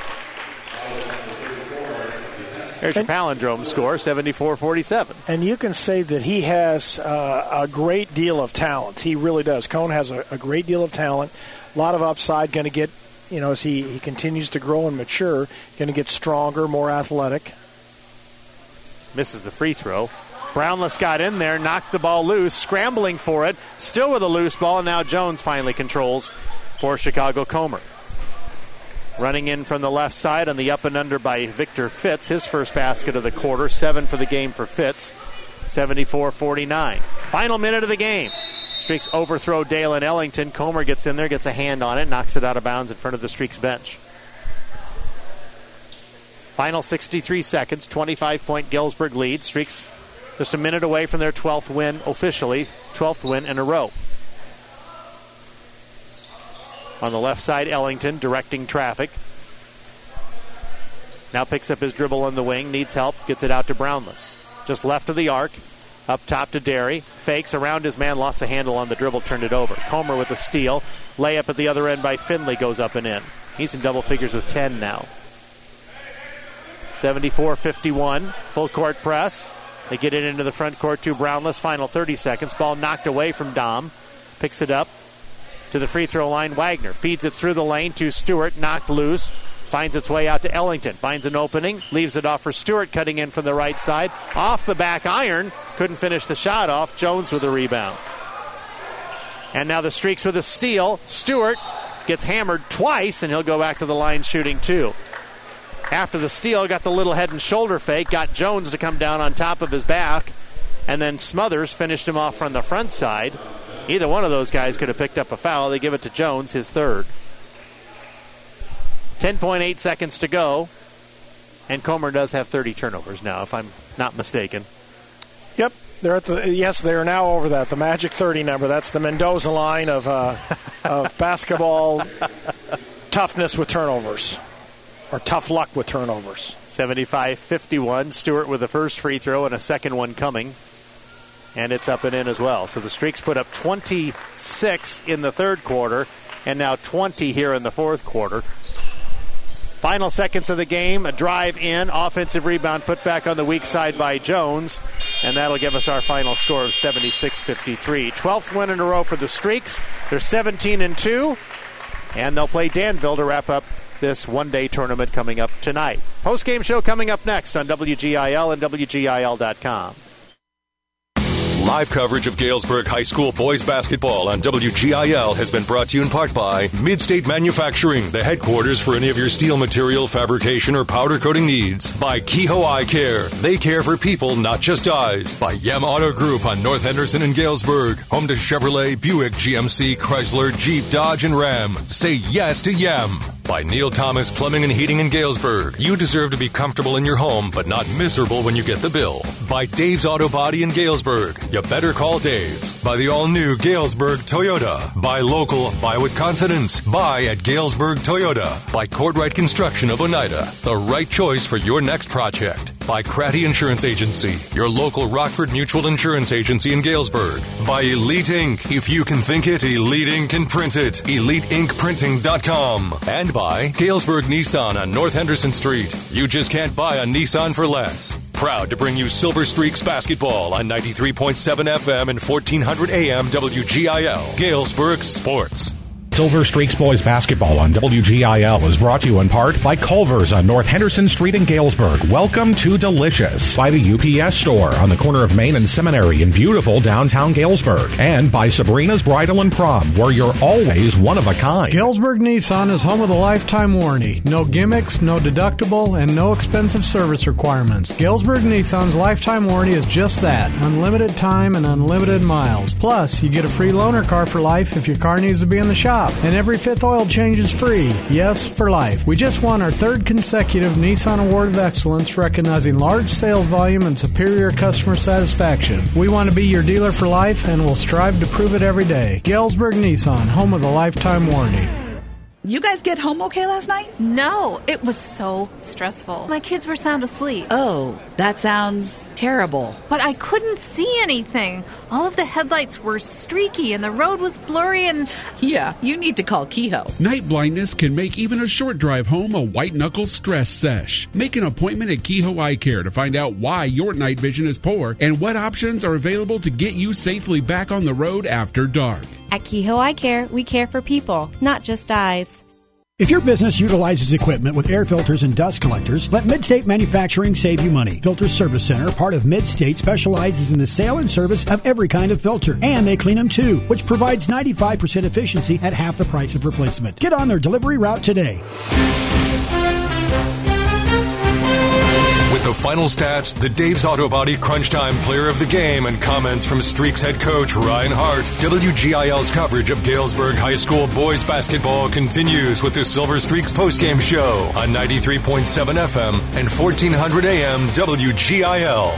There's your palindrome score, 74-47. And you can say that he has a great deal of talent. He really does. Cohen has a great deal of talent, a lot of upside, going to get, as he continues to grow and mature, going to get stronger, more athletic. Misses the free throw. Brownless got in there, knocked the ball loose, scrambling for it, still with a loose ball, and now Jones finally controls for Chicago Comer. Running in from the left side on the up and under by Victor Fitz, his first basket of the quarter, 7 for the game for Fitz, 74-49. Final minute of the game. Streaks overthrow Dalen Ellington. Comer gets in there, gets a hand on it, knocks it out of bounds in front of the Streaks bench. Final 63 seconds, 25-point Galesburg lead. Streaks just a minute away from their 12th win officially, 12th win in a row. On the left side, Ellington directing traffic. Now picks up his dribble on the wing, needs help, gets it out to Brownless. Just left of the arc, up top to Derry. Fakes around his man, lost the handle on the dribble, turned it over. Comer with a steal. Layup at the other end by Finley goes up and in. He's in double figures with 10 now. 74-51, full court press. They get it into the front court to Brownless. Final 30 seconds. Ball knocked away from Dom. Picks it up to the free throw line. Wagner feeds it through the lane to Stewart. Knocked loose. Finds its way out to Ellington. Finds an opening. Leaves it off for Stewart, cutting in from the right side. Off the back iron. Couldn't finish the shot off. Jones with a rebound. And now the Streaks with a steal. Stewart gets hammered twice, and he'll go back to the line shooting 2. After the steal, got the little head and shoulder fake, got Jones to come down on top of his back, and then Smothers finished him off from the front side. Either one of those guys could have picked up a foul. They give it to Jones, his third. 10.8 seconds to go, and Comer does have 30 turnovers now, if I'm not mistaken. Yep, they're at they are now over that, the magic 30 number. That's the Mendoza line of basketball toughness with turnovers. Or tough luck with turnovers. 75-51. Stewart with the first free throw and a second one coming. And it's up and in as well. So the Streaks put up 26 in the third quarter and now 20 here in the fourth quarter. Final seconds of the game, a drive in, offensive rebound put back on the weak side by Jones. And that'll give us our final score of 76-53. 12th win in a row for the Streaks. They're 17-2. And they'll play Danville to wrap up this one-day tournament coming up tonight. Post-game show coming up next on WGIL and WGIL.com. Live coverage of Galesburg High School boys basketball on WGIL has been brought to you in part by Midstate Manufacturing, the headquarters for any of your steel material fabrication or powder coating needs. By Kehoe Eye Care, they care for people, not just eyes. By Yem Auto Group on North Henderson and Galesburg, home to Chevrolet, Buick, GMC, Chrysler, Jeep, Dodge, and Ram. Say yes to Yem. By Neil Thomas Plumbing and Heating in Galesburg. You deserve to be comfortable in your home, but not miserable when you get the bill. By Dave's Auto Body in Galesburg. You better call Dave's. By the all-new Galesburg Toyota. Buy local, buy with confidence. Buy at Galesburg Toyota. By Cordwright Construction of Oneida. The right choice for your next project. By Cratty Insurance Agency, your local Rockford Mutual Insurance Agency in Galesburg. By Elite Ink. If you can think it, Elite Ink can print it. EliteInkPrinting.com. And by Galesburg Nissan on North Henderson Street. You just can't buy a Nissan for less. Proud to bring you Silver Streaks basketball on 93.7 FM and 1400 AM WGIL. Galesburg Sports. Silver Streaks Boys Basketball on WGIL is brought to you in part by Culver's on North Henderson Street in Galesburg. Welcome to Delicious. By the UPS Store on the corner of Main and Seminary in beautiful downtown Galesburg. And by Sabrina's Bridal and Prom, where you're always one of a kind. Galesburg Nissan is home of the lifetime warranty. No gimmicks, no deductible, and no expensive service requirements. Galesburg Nissan's lifetime warranty is just that. Unlimited time and unlimited miles. Plus, you get a free loaner car for life if your car needs to be in the shop. And every fifth oil change is free. Yes, for life. We just won our third consecutive Nissan Award of Excellence, recognizing large sales volume and superior customer satisfaction. We want to be your dealer for life, and we'll strive to prove it every day. Galesburg Nissan, home of the lifetime warranty. You guys get home okay last night? No, it was so stressful. My kids were sound asleep. Oh, that sounds terrible. But I couldn't see anything. All of the headlights were streaky and the road was blurry and... Yeah, you need to call Kehoe. Night blindness can make even a short drive home a white-knuckle stress sesh. Make an appointment at Kehoe Eye Care to find out why your night vision is poor and what options are available to get you safely back on the road after dark. At Kehoe Eye Care, we care for people, not just eyes. If your business utilizes equipment with air filters and dust collectors, let Midstate Manufacturing save you money. Filter Service Center, part of Midstate, specializes in the sale and service of every kind of filter. And they clean them too, which provides 95% efficiency at half the price of replacement. Get on their delivery route today. With the final stats, the Dave's Auto Body Crunch Time Player of the Game, and comments from Streaks head coach Ryan Hart, WGIL's coverage of Galesburg High School boys basketball continues with the Silver Streaks postgame show on 93.7 FM and 1400 AM WGIL.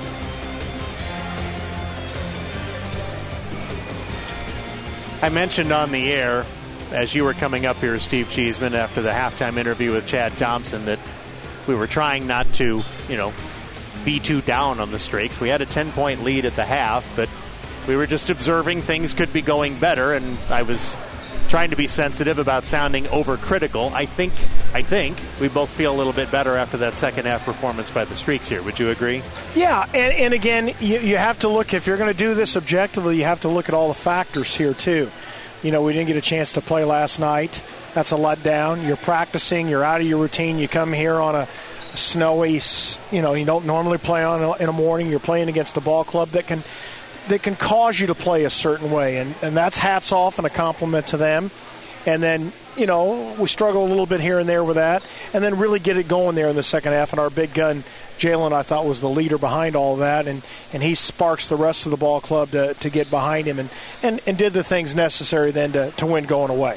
I mentioned on the air, as you were coming up here, Steve Cheeseman, after the halftime interview with Chad Thompson, that we were trying not to, be too down on the Streaks. We had a 10-point lead at the half, but we were just observing things could be going better, and I was trying to be sensitive about sounding overcritical. I think we both feel a little bit better after that second half performance by the Streaks here. Would you agree? Yeah, and again, you have to look, if you're going to do this objectively, you have to look at all the factors here too. We didn't get a chance to play last night. That's a letdown. You're practicing. You're out of your routine. You come here on a snowy, you don't normally play on in a morning. You're playing against a ball club that can cause you to play a certain way. And that's hats off and a compliment to them. And then, we struggle a little bit here and there with that. And then really get it going there in the second half. And our big gun, Jalen, I thought was the leader behind all of that. And he sparks the rest of the ball club to get behind him and did the things necessary then to win going away.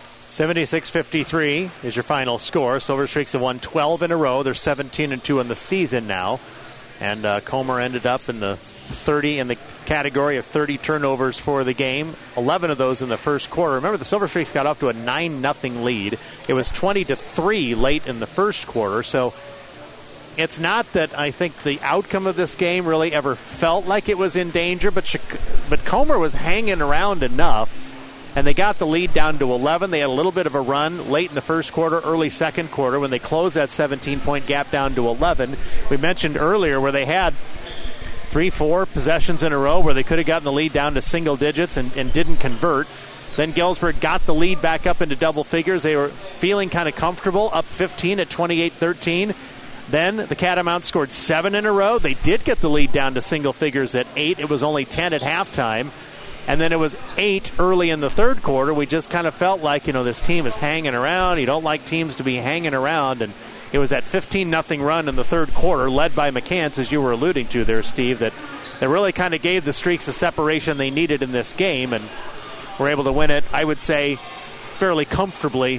76-53 is your final score. Silver Streaks have won 12 in a row. They're 17-2 in the season now. And Comer ended up in the category of 30 turnovers for the game. 11 of those in the first quarter. Remember, the Silver Streaks got off to a 9-0 lead. It was 20-3 late in the first quarter. So it's not that I think the outcome of this game really ever felt like it was in danger, but Comer was hanging around enough. And they got the lead down to 11. They had a little bit of a run late in the first quarter, early second quarter, when they closed that 17-point gap down to 11. We mentioned earlier where they had 3-4 possessions in a row where they could have gotten the lead down to single digits and didn't convert. Then Galesburg got the lead back up into double figures. They were feeling kind of comfortable, up 15 at 28-13. Then the Catamounts scored 7 in a row. They did get the lead down to single figures at 8. It was only 10 at halftime. And then it was 8 early in the third quarter. We just kind of felt like, this team is hanging around. You don't like teams to be hanging around. And it was that 15-0 run in the third quarter, led by McCants, as you were alluding to there, Steve, that really kind of gave the Streaks the separation they needed in this game. And were able to win it, I would say, fairly comfortably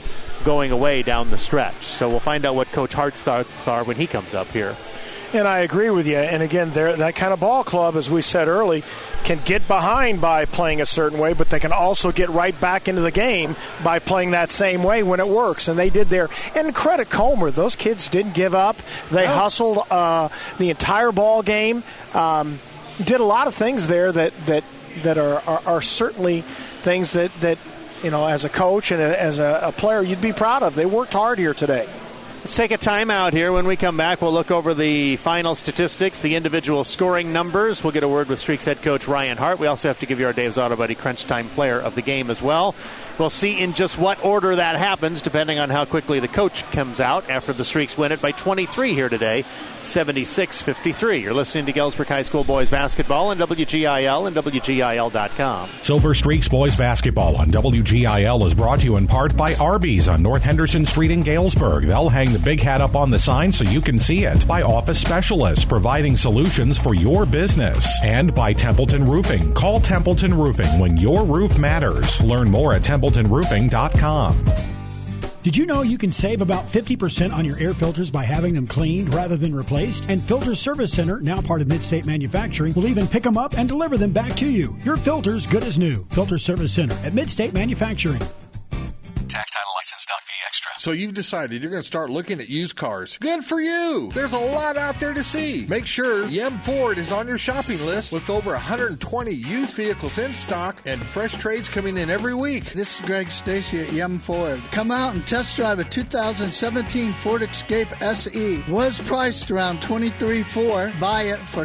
going away down the stretch. So we'll find out what Coach Hart's thoughts are when he comes up here. And I agree with you. And again, that kind of ball club, as we said early, can get behind by playing a certain way, but they can also get right back into the game by playing that same way when it works. And they did there. And credit Comer. Those kids didn't give up. They hustled the entire ball game. Did a lot of things there that are certainly things that as a coach and as a player, you'd be proud of. They worked hard here today. Let's take a timeout here. When we come back, we'll look over the final statistics, the individual scoring numbers. We'll get a word with Streaks head coach Ryan Hart. We also have to give you our Dave's Auto Buddy Crunch Time player of the game as well. We'll see in just what order that happens, depending on how quickly the coach comes out after the Streaks win it by 23 here today, 76-53. You're listening to Galesburg High School boys basketball on WGIL and WGIL.com. Silver Streaks boys basketball on WGIL is brought to you in part by Arby's on North Henderson Street in Galesburg. They'll hang the big hat up on the sign so you can see it. By Office Specialists, providing solutions for your business. And by Templeton Roofing. Call Templeton Roofing when your roof matters. Learn more at TempletonRoofing.com. Did you know you can save about 50% on your air filters by having them cleaned rather than replaced? And Filter Service Center, now part of Midstate Manufacturing, will even pick them up and deliver them back to you. Your filter's good as new. Filter Service Center at Midstate Manufacturing. Tax title license extra. So you've decided you're going to start looking at used cars. Good for you! There's a lot out there to see. Make sure Yem Ford is on your shopping list with over 120 used vehicles in stock and fresh trades coming in every week. This is Greg Stacy at Yem Ford. Come out and test drive a 2017 Ford Escape SE. Was priced around $23,400. Buy it for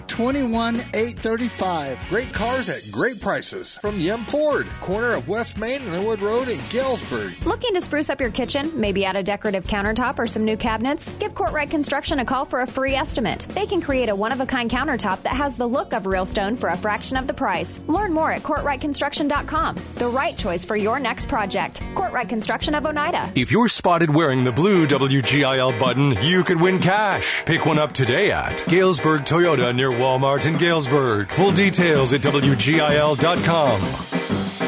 $21,835. Great cars at great prices from Yem Ford, corner of West Main and Linwood Road in Galesburg. Looking to spruce up your kitchen? Maybe add a decorative countertop or some new cabinets? Give Courtright Construction a call for a free estimate. They can create a one-of-a-kind countertop that has the look of real stone for a fraction of the price. Learn more at CourtrightConstruction.com. The right choice for your next project. Courtright Construction of Oneida. If you're spotted wearing the blue WGIL button, you could win cash. Pick one up today at Galesburg Toyota near Walmart in Galesburg. Full details at WGIL.com.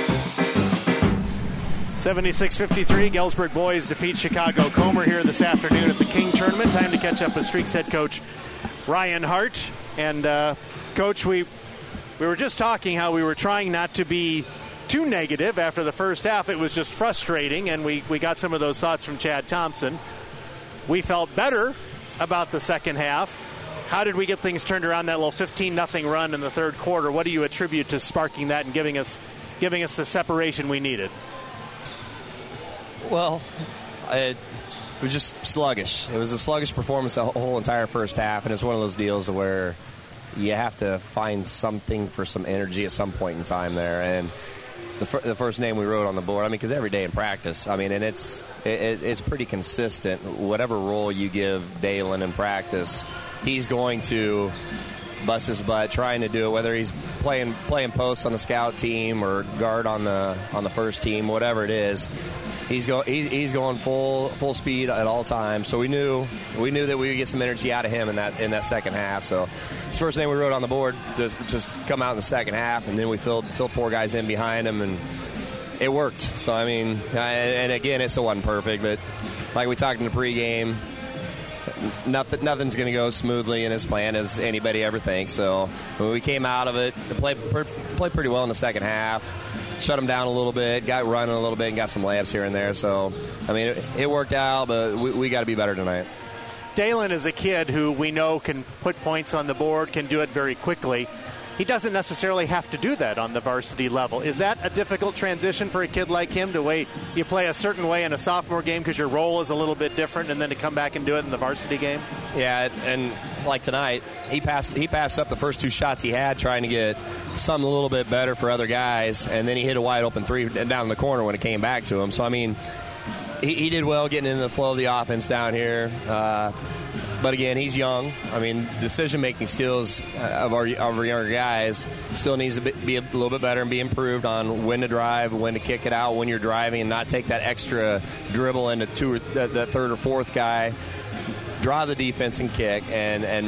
76-53, Galesburg boys defeat Chicago Comer here this afternoon at the King Tournament. Time to catch up with Streaks head coach Ryan Hart. And, Coach, we were just talking how we were trying not to be too negative after the first half. It was just frustrating, and we got some of those thoughts from Chad Thompson. We felt better about the second half. How did we get things turned around, that little 15-0 run in the third quarter? What do you attribute to sparking that and giving us the separation we needed? Well, it was just sluggish. It was a sluggish performance the whole entire first half, and it's one of those deals where you have to find something for some energy at some point in time there. And the first name we wrote on the board, because every day in practice, and it's pretty consistent. Whatever role you give Dalen in practice, he's going to bust his butt trying to do it, whether he's playing post on the scout team or guard on the first team, whatever it is. He's going full speed at all times. So we knew that we would get some energy out of him in that second half. So first name we wrote on the board just come out in the second half, and then we filled four guys in behind him, and it worked. So and again, it still wasn't perfect, but like we talked in the pregame, nothing's going to go smoothly in his plan as anybody ever thinks. So when we came out of it, played pretty well in the second half. Shut him down a little bit, got running a little bit, and got some layups here and there. So, it worked out, but we got to be better tonight. Dalen is a kid who we know can put points on the board, can do it very quickly. He doesn't necessarily have to do that on the varsity level. Is that a difficult transition for a kid like him to wait? You play a certain way in a sophomore game because your role is a little bit different, and then to come back and do it in the varsity game? Yeah, and like tonight, he passed up the first two shots he had trying to get something a little bit better for other guys, and then he hit a wide open three down in the corner when it came back to him. So, he did well getting into the flow of the offense down here. But again, he's young. Decision-making skills of our younger guys still needs to be a little bit better and be improved on when to drive, when to kick it out when you're driving, and not take that extra dribble into the third or fourth guy. Draw the defense and kick, and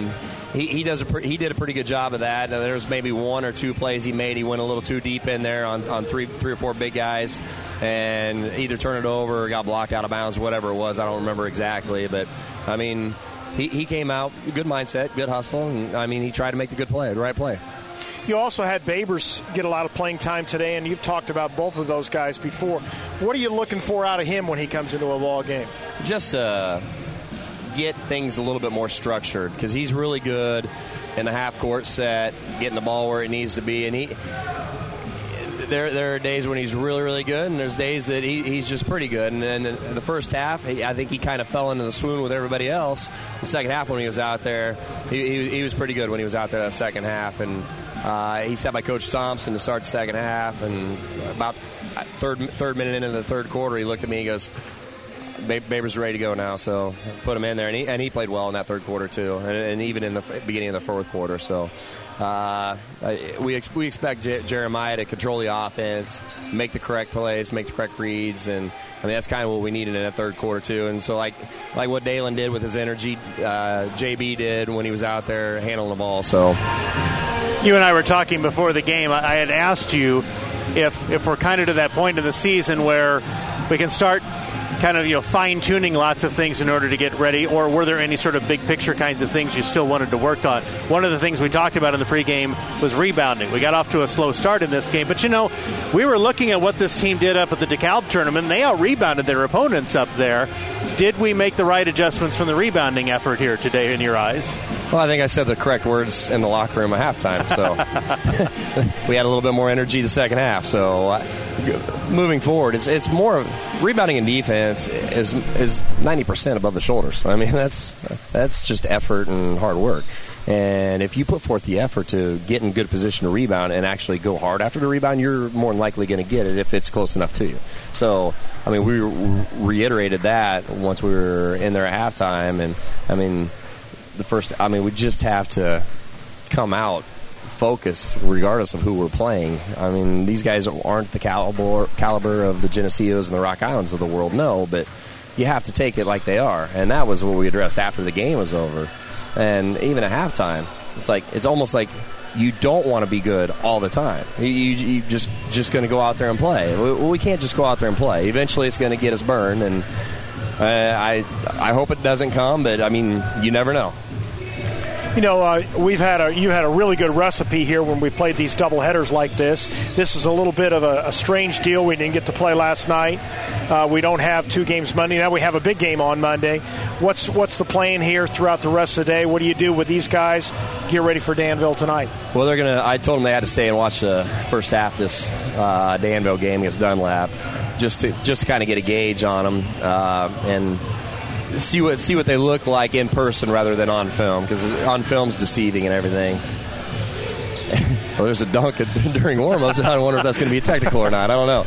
he did a pretty good job of that. There was maybe one or two plays he made. He went a little too deep in there on three or four big guys, and either turned it over or got blocked out of bounds, whatever it was. I don't remember exactly, but I mean, he came out good mindset, good hustle, and I mean, he tried to make the good play, the right play. You also had Babers get a lot of playing time today, and you've talked about both of those guys before. What are you looking for out of him when he comes into a ball game? Just get things a little bit more structured, because he's really good in the half-court set, getting the ball where it needs to be, and there are days when he's really, really good, and there's days that he's just pretty good. And then in the first half, I think he kind of fell into the swoon with everybody else. The second half when he was out there, he was pretty good when he was out there that second half, and he sat by Coach Thompson to start the second half, and about third minute into the third quarter, he looked at me and goes, Babers ready to go now, so put him in there, and he played well in that third quarter too, and even in the beginning of the fourth quarter. So we expect Jeremiah to control the offense, make the correct plays, make the correct reads, and I mean that's kind of what we needed in that third quarter too. And so like what Dalen did with his energy, JB did when he was out there handling the ball. So you and I were talking before the game. I had asked you if we're kind of to that point in the season where we can start kind of fine-tuning lots of things in order to get ready, or were there any sort of big picture kinds of things you still wanted to work on? One of the things we talked about in the pregame was rebounding. We got off to a slow start in this game, but we were looking at what this team did up at the DeKalb tournament, and they out-rebounded their opponents up there. Did we make the right adjustments from the rebounding effort here today in your eyes? Well, I think I said the correct words in the locker room at halftime, so we had a little bit more energy the second half. So moving forward, it's more rebounding and defense is 90% above the shoulders. I mean, that's just effort and hard work. And if you put forth the effort to get in good position to rebound and actually go hard after the rebound, you're more than likely going to get it if it's close enough to you. So, I mean, we reiterated that once we were in there at halftime. And, I mean, we just have to come out focused regardless of who we're playing. I mean, these guys aren't the caliber of the Geneseos and the Rock Islands of the world, no, but you have to take it like they are. And that was what we addressed after the game was over. And even at halftime, it's almost like you don't want to be good all the time. You just going to go out there and play. We can't just go out there and play. Eventually, it's going to get us burned, and I hope it doesn't come. But I mean, you never know. You had a really good recipe here when we played these doubleheaders like this. This is a little bit of a strange deal. We didn't get to play last night. We don't have two games Monday. Now we have a big game on Monday. What's the plan here throughout the rest of the day? What do you do with these guys? Get ready for Danville tonight. Well, I told them they had to stay and watch the first half of this Danville game against Dunlap, just to kind of get a gauge on them and see what they look like in person rather than on film, because on film's deceiving and everything. Well, there's a dunk during warm-ups. I wonder if that's going to be technical or not. I don't know.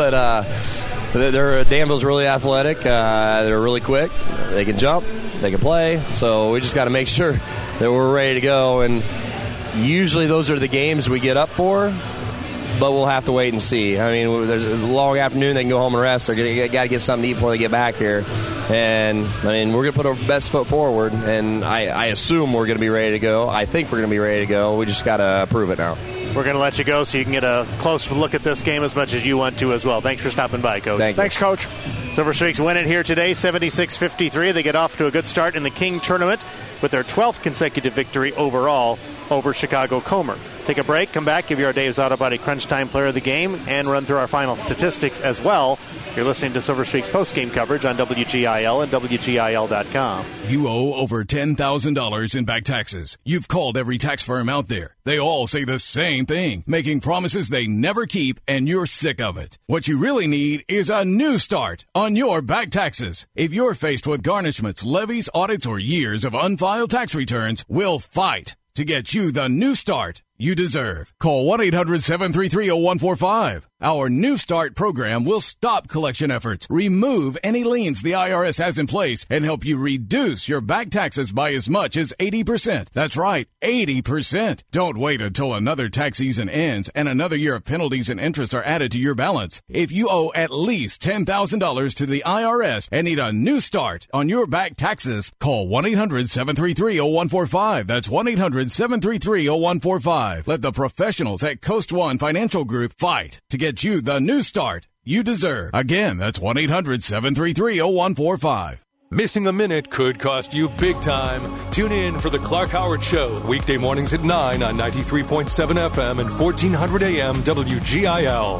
But Danville's really athletic. They're really quick. They can jump. They can play. So we just got to make sure that we're ready to go. And usually those are the games we get up for, but we'll have to wait and see. I mean, there's a long afternoon. They can go home and rest. They got to get something to eat before they get back here. And, I mean, we're going to put our best foot forward, and I assume we're going to be ready to go. I think we're going to be ready to go. We just got to prove it now. We're going to let you go so you can get a close look at this game as much as you want to as well. Thanks for stopping by, Coach. Thanks, Coach. Silver Streaks win it here today, 76-53. They get off to a good start in the King tournament with their 12th consecutive victory overall over Chicago Comer. Take a break, come back, give you our Dave's Auto Body Crunch Time Player of the Game, and run through our final statistics as well. You're listening to Silver Streak's post-game coverage on WGIL and WGIL.com. You owe over $10,000 in back taxes. You've called every tax firm out there. They all say the same thing, making promises they never keep, and you're sick of it. What you really need is a new start on your back taxes. If you're faced with garnishments, levies, audits, or years of unfiled tax returns, we'll fight to get you the new start you deserve. Call 1-800-733-0145. Our New Start program will stop collection efforts, remove any liens the IRS has in place, and help you reduce your back taxes by as much as 80%. That's right, 80%. Don't wait until another tax season ends and another year of penalties and interest are added to your balance. If you owe at least $10,000 to the IRS and need a new start on your back taxes, call 1-800-733-0145. That's 1-800-733-0145. Let the professionals at Coast One Financial Group fight to get you the new start you deserve. Again, that's 1-800-733-0145. Missing a minute could cost you big time. Tune in for the Clark Howard Show, weekday mornings at 9 on 93.7 FM and 1400 AM WGIL.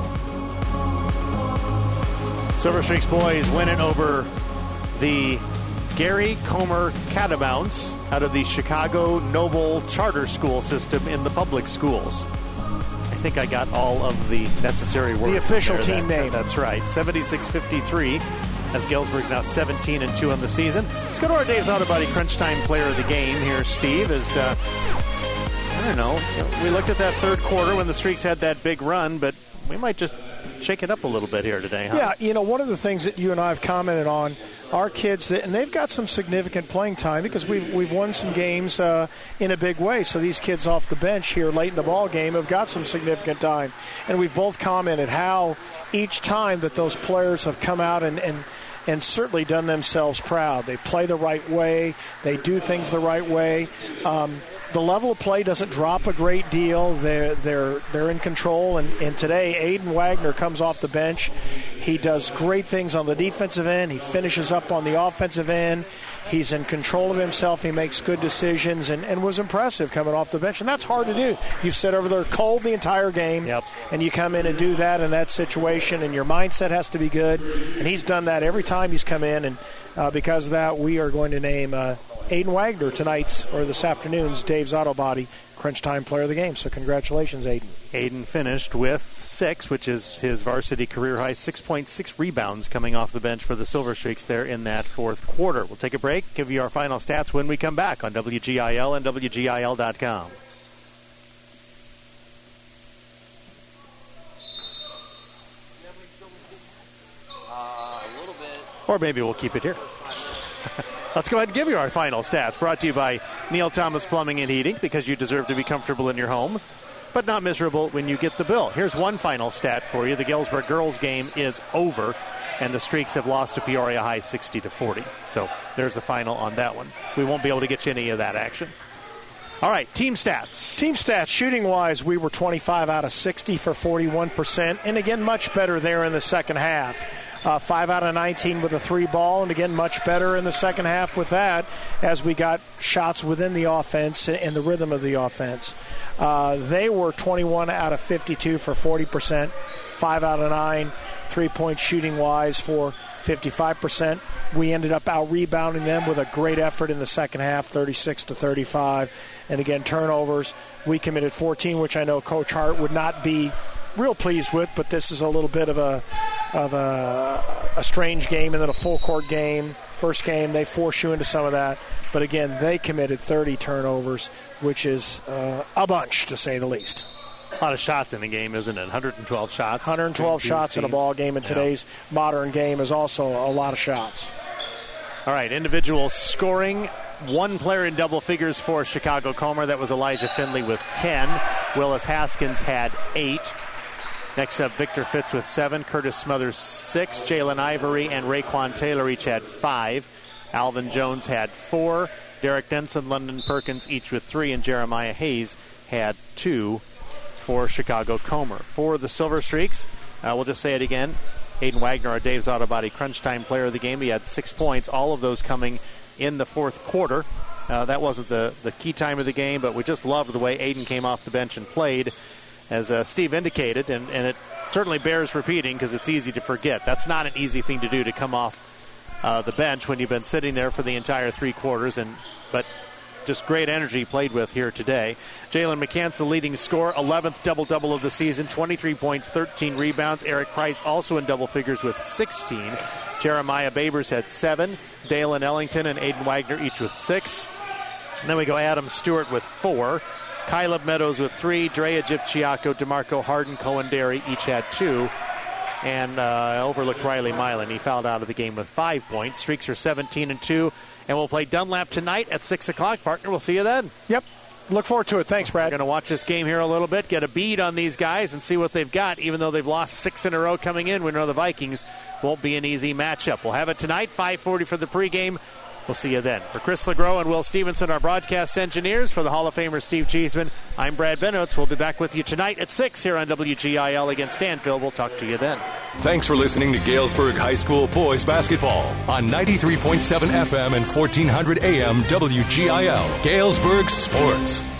Silver Streaks boys winning over the Gary Comer Catamounts out of the Chicago Noble Charter School system in the public schools. I think I got all of the necessary words. The official there. team name. That's right. 76-53 as Galesburg now 17-2 on the season. Let's go to our Dave's Auto Body Crunch Time player of the game here, Steve. I don't know. We looked at that third quarter when the Streaks had that big run, but we might just shake it up a little bit here today, huh? Yeah, one of the things that you and I have commented on, our kids, and they've got some significant playing time because we've won some games in a big way. So these kids off the bench here late in the ball game have got some significant time. And we've both commented how each time that those players have come out and certainly done themselves proud. They play the right way. They do things the right way. The level of play doesn't drop a great deal. They're in control. And today, Aiden Wagner comes off the bench. He does great things on the defensive end. He finishes up on the offensive end. He's in control of himself. He makes good decisions and was impressive coming off the bench. And that's hard to do. You've sat over there cold the entire game, and you come in and do that in that situation, and your mindset has to be good. And he's done that every time he's come in. And because of that, we are going to name Aiden Wagner this afternoon's Dave's Auto Body Crunch Time Player of the Game. So congratulations, Aiden. Aiden finished with 6, which is his varsity career high, 6.6 rebounds coming off the bench for the Silver Streaks there in that fourth quarter. We'll take a break, give you our final stats when we come back on WGIL and WGIL.com. A little bit. Or maybe we'll keep it here. Let's go ahead and give you our final stats, brought to you by Neil Thomas Plumbing and Heating, because you deserve to be comfortable in your home, but not miserable when you get the bill. Here's one final stat for you. The Galesburg girls game is over, and the Streaks have lost to Peoria High 60-40. So there's the final on that one. We won't be able to get you any of that action. All right, team stats. Team stats, shooting-wise, we were 25 out of 60 for 41%, and again, much better there in the second half. 5 out of 19 with a 3-ball, and again, much better in the second half with that as we got shots within the offense and the rhythm of the offense. They were 21 out of 52 for 40%, 5 out of 9 3-point shooting-wise for 55%. We ended up out-rebounding them with a great effort in the second half, 36-35. And again, turnovers, we committed 14, which I know Coach Hart would not be real pleased with, but this is a little bit of a strange game and then a full court game. First game, they force you into some of that. But again, they committed 30 turnovers, which is a bunch, to say the least. A lot of shots in the game, isn't it? 112 shots. 112 shots in a ball game. In today's modern game is also a lot of shots. All right, individual scoring. One player in double figures for Chicago Comer. That was Elijah Finley with 10. Willis Haskins had 8. Next up, Victor Fitz with 7, Curtis Smothers 6, Jalen Ivory and Raekwon Taylor each had 5. Alvin Jones had 4. Derek Denson, London Perkins each with 3, and Jeremiah Hayes had 2 for Chicago Comer. For the Silver Streaks, we'll just say it again, Aiden Wagner, our Dave's Auto Body Crunch Time player of the game. He had 6 points, all of those coming in the fourth quarter. That wasn't the key time of the game, but we just loved the way Aiden came off the bench and played. As Steve indicated, and it certainly bears repeating because it's easy to forget. That's not an easy thing to do, to come off the bench when you've been sitting there for the entire 3 quarters. But just great energy played with here today. Jalen McCants, the leading scorer, 11th double-double of the season, 23 points, 13 rebounds. Eric Price also in double figures with 16. Jeremiah Babers had 7. Dalen Ellington and Aiden Wagner each with 6. And then we go Adam Stewart with 4. Caleb Meadows with 3. Drea Gipchiaco, DeMarco Harden, Cohen Derry each had 2. And overlooked Riley Milan. He fouled out of the game with 5 points. Streaks are 17-2. And we'll play Dunlap tonight at 6 o'clock. Partner, we'll see you then. Yep. Look forward to it. Thanks, Brad. We're going to watch this game here a little bit, get a bead on these guys, and see what they've got. Even though they've lost 6 in a row coming in, we know the Vikings won't be an easy matchup. We'll have it tonight, 5:40 for the pregame. We'll see you then. For Chris LeGros and Will Stevenson, our broadcast engineers, for the Hall of Famer Steve Cheeseman, I'm Brad Benowitz. We'll be back with you tonight at 6 here on WGIL against Stanfield. We'll talk to you then. Thanks for listening to Galesburg High School boys basketball on 93.7 FM and 1400 AM WGIL. Galesburg Sports.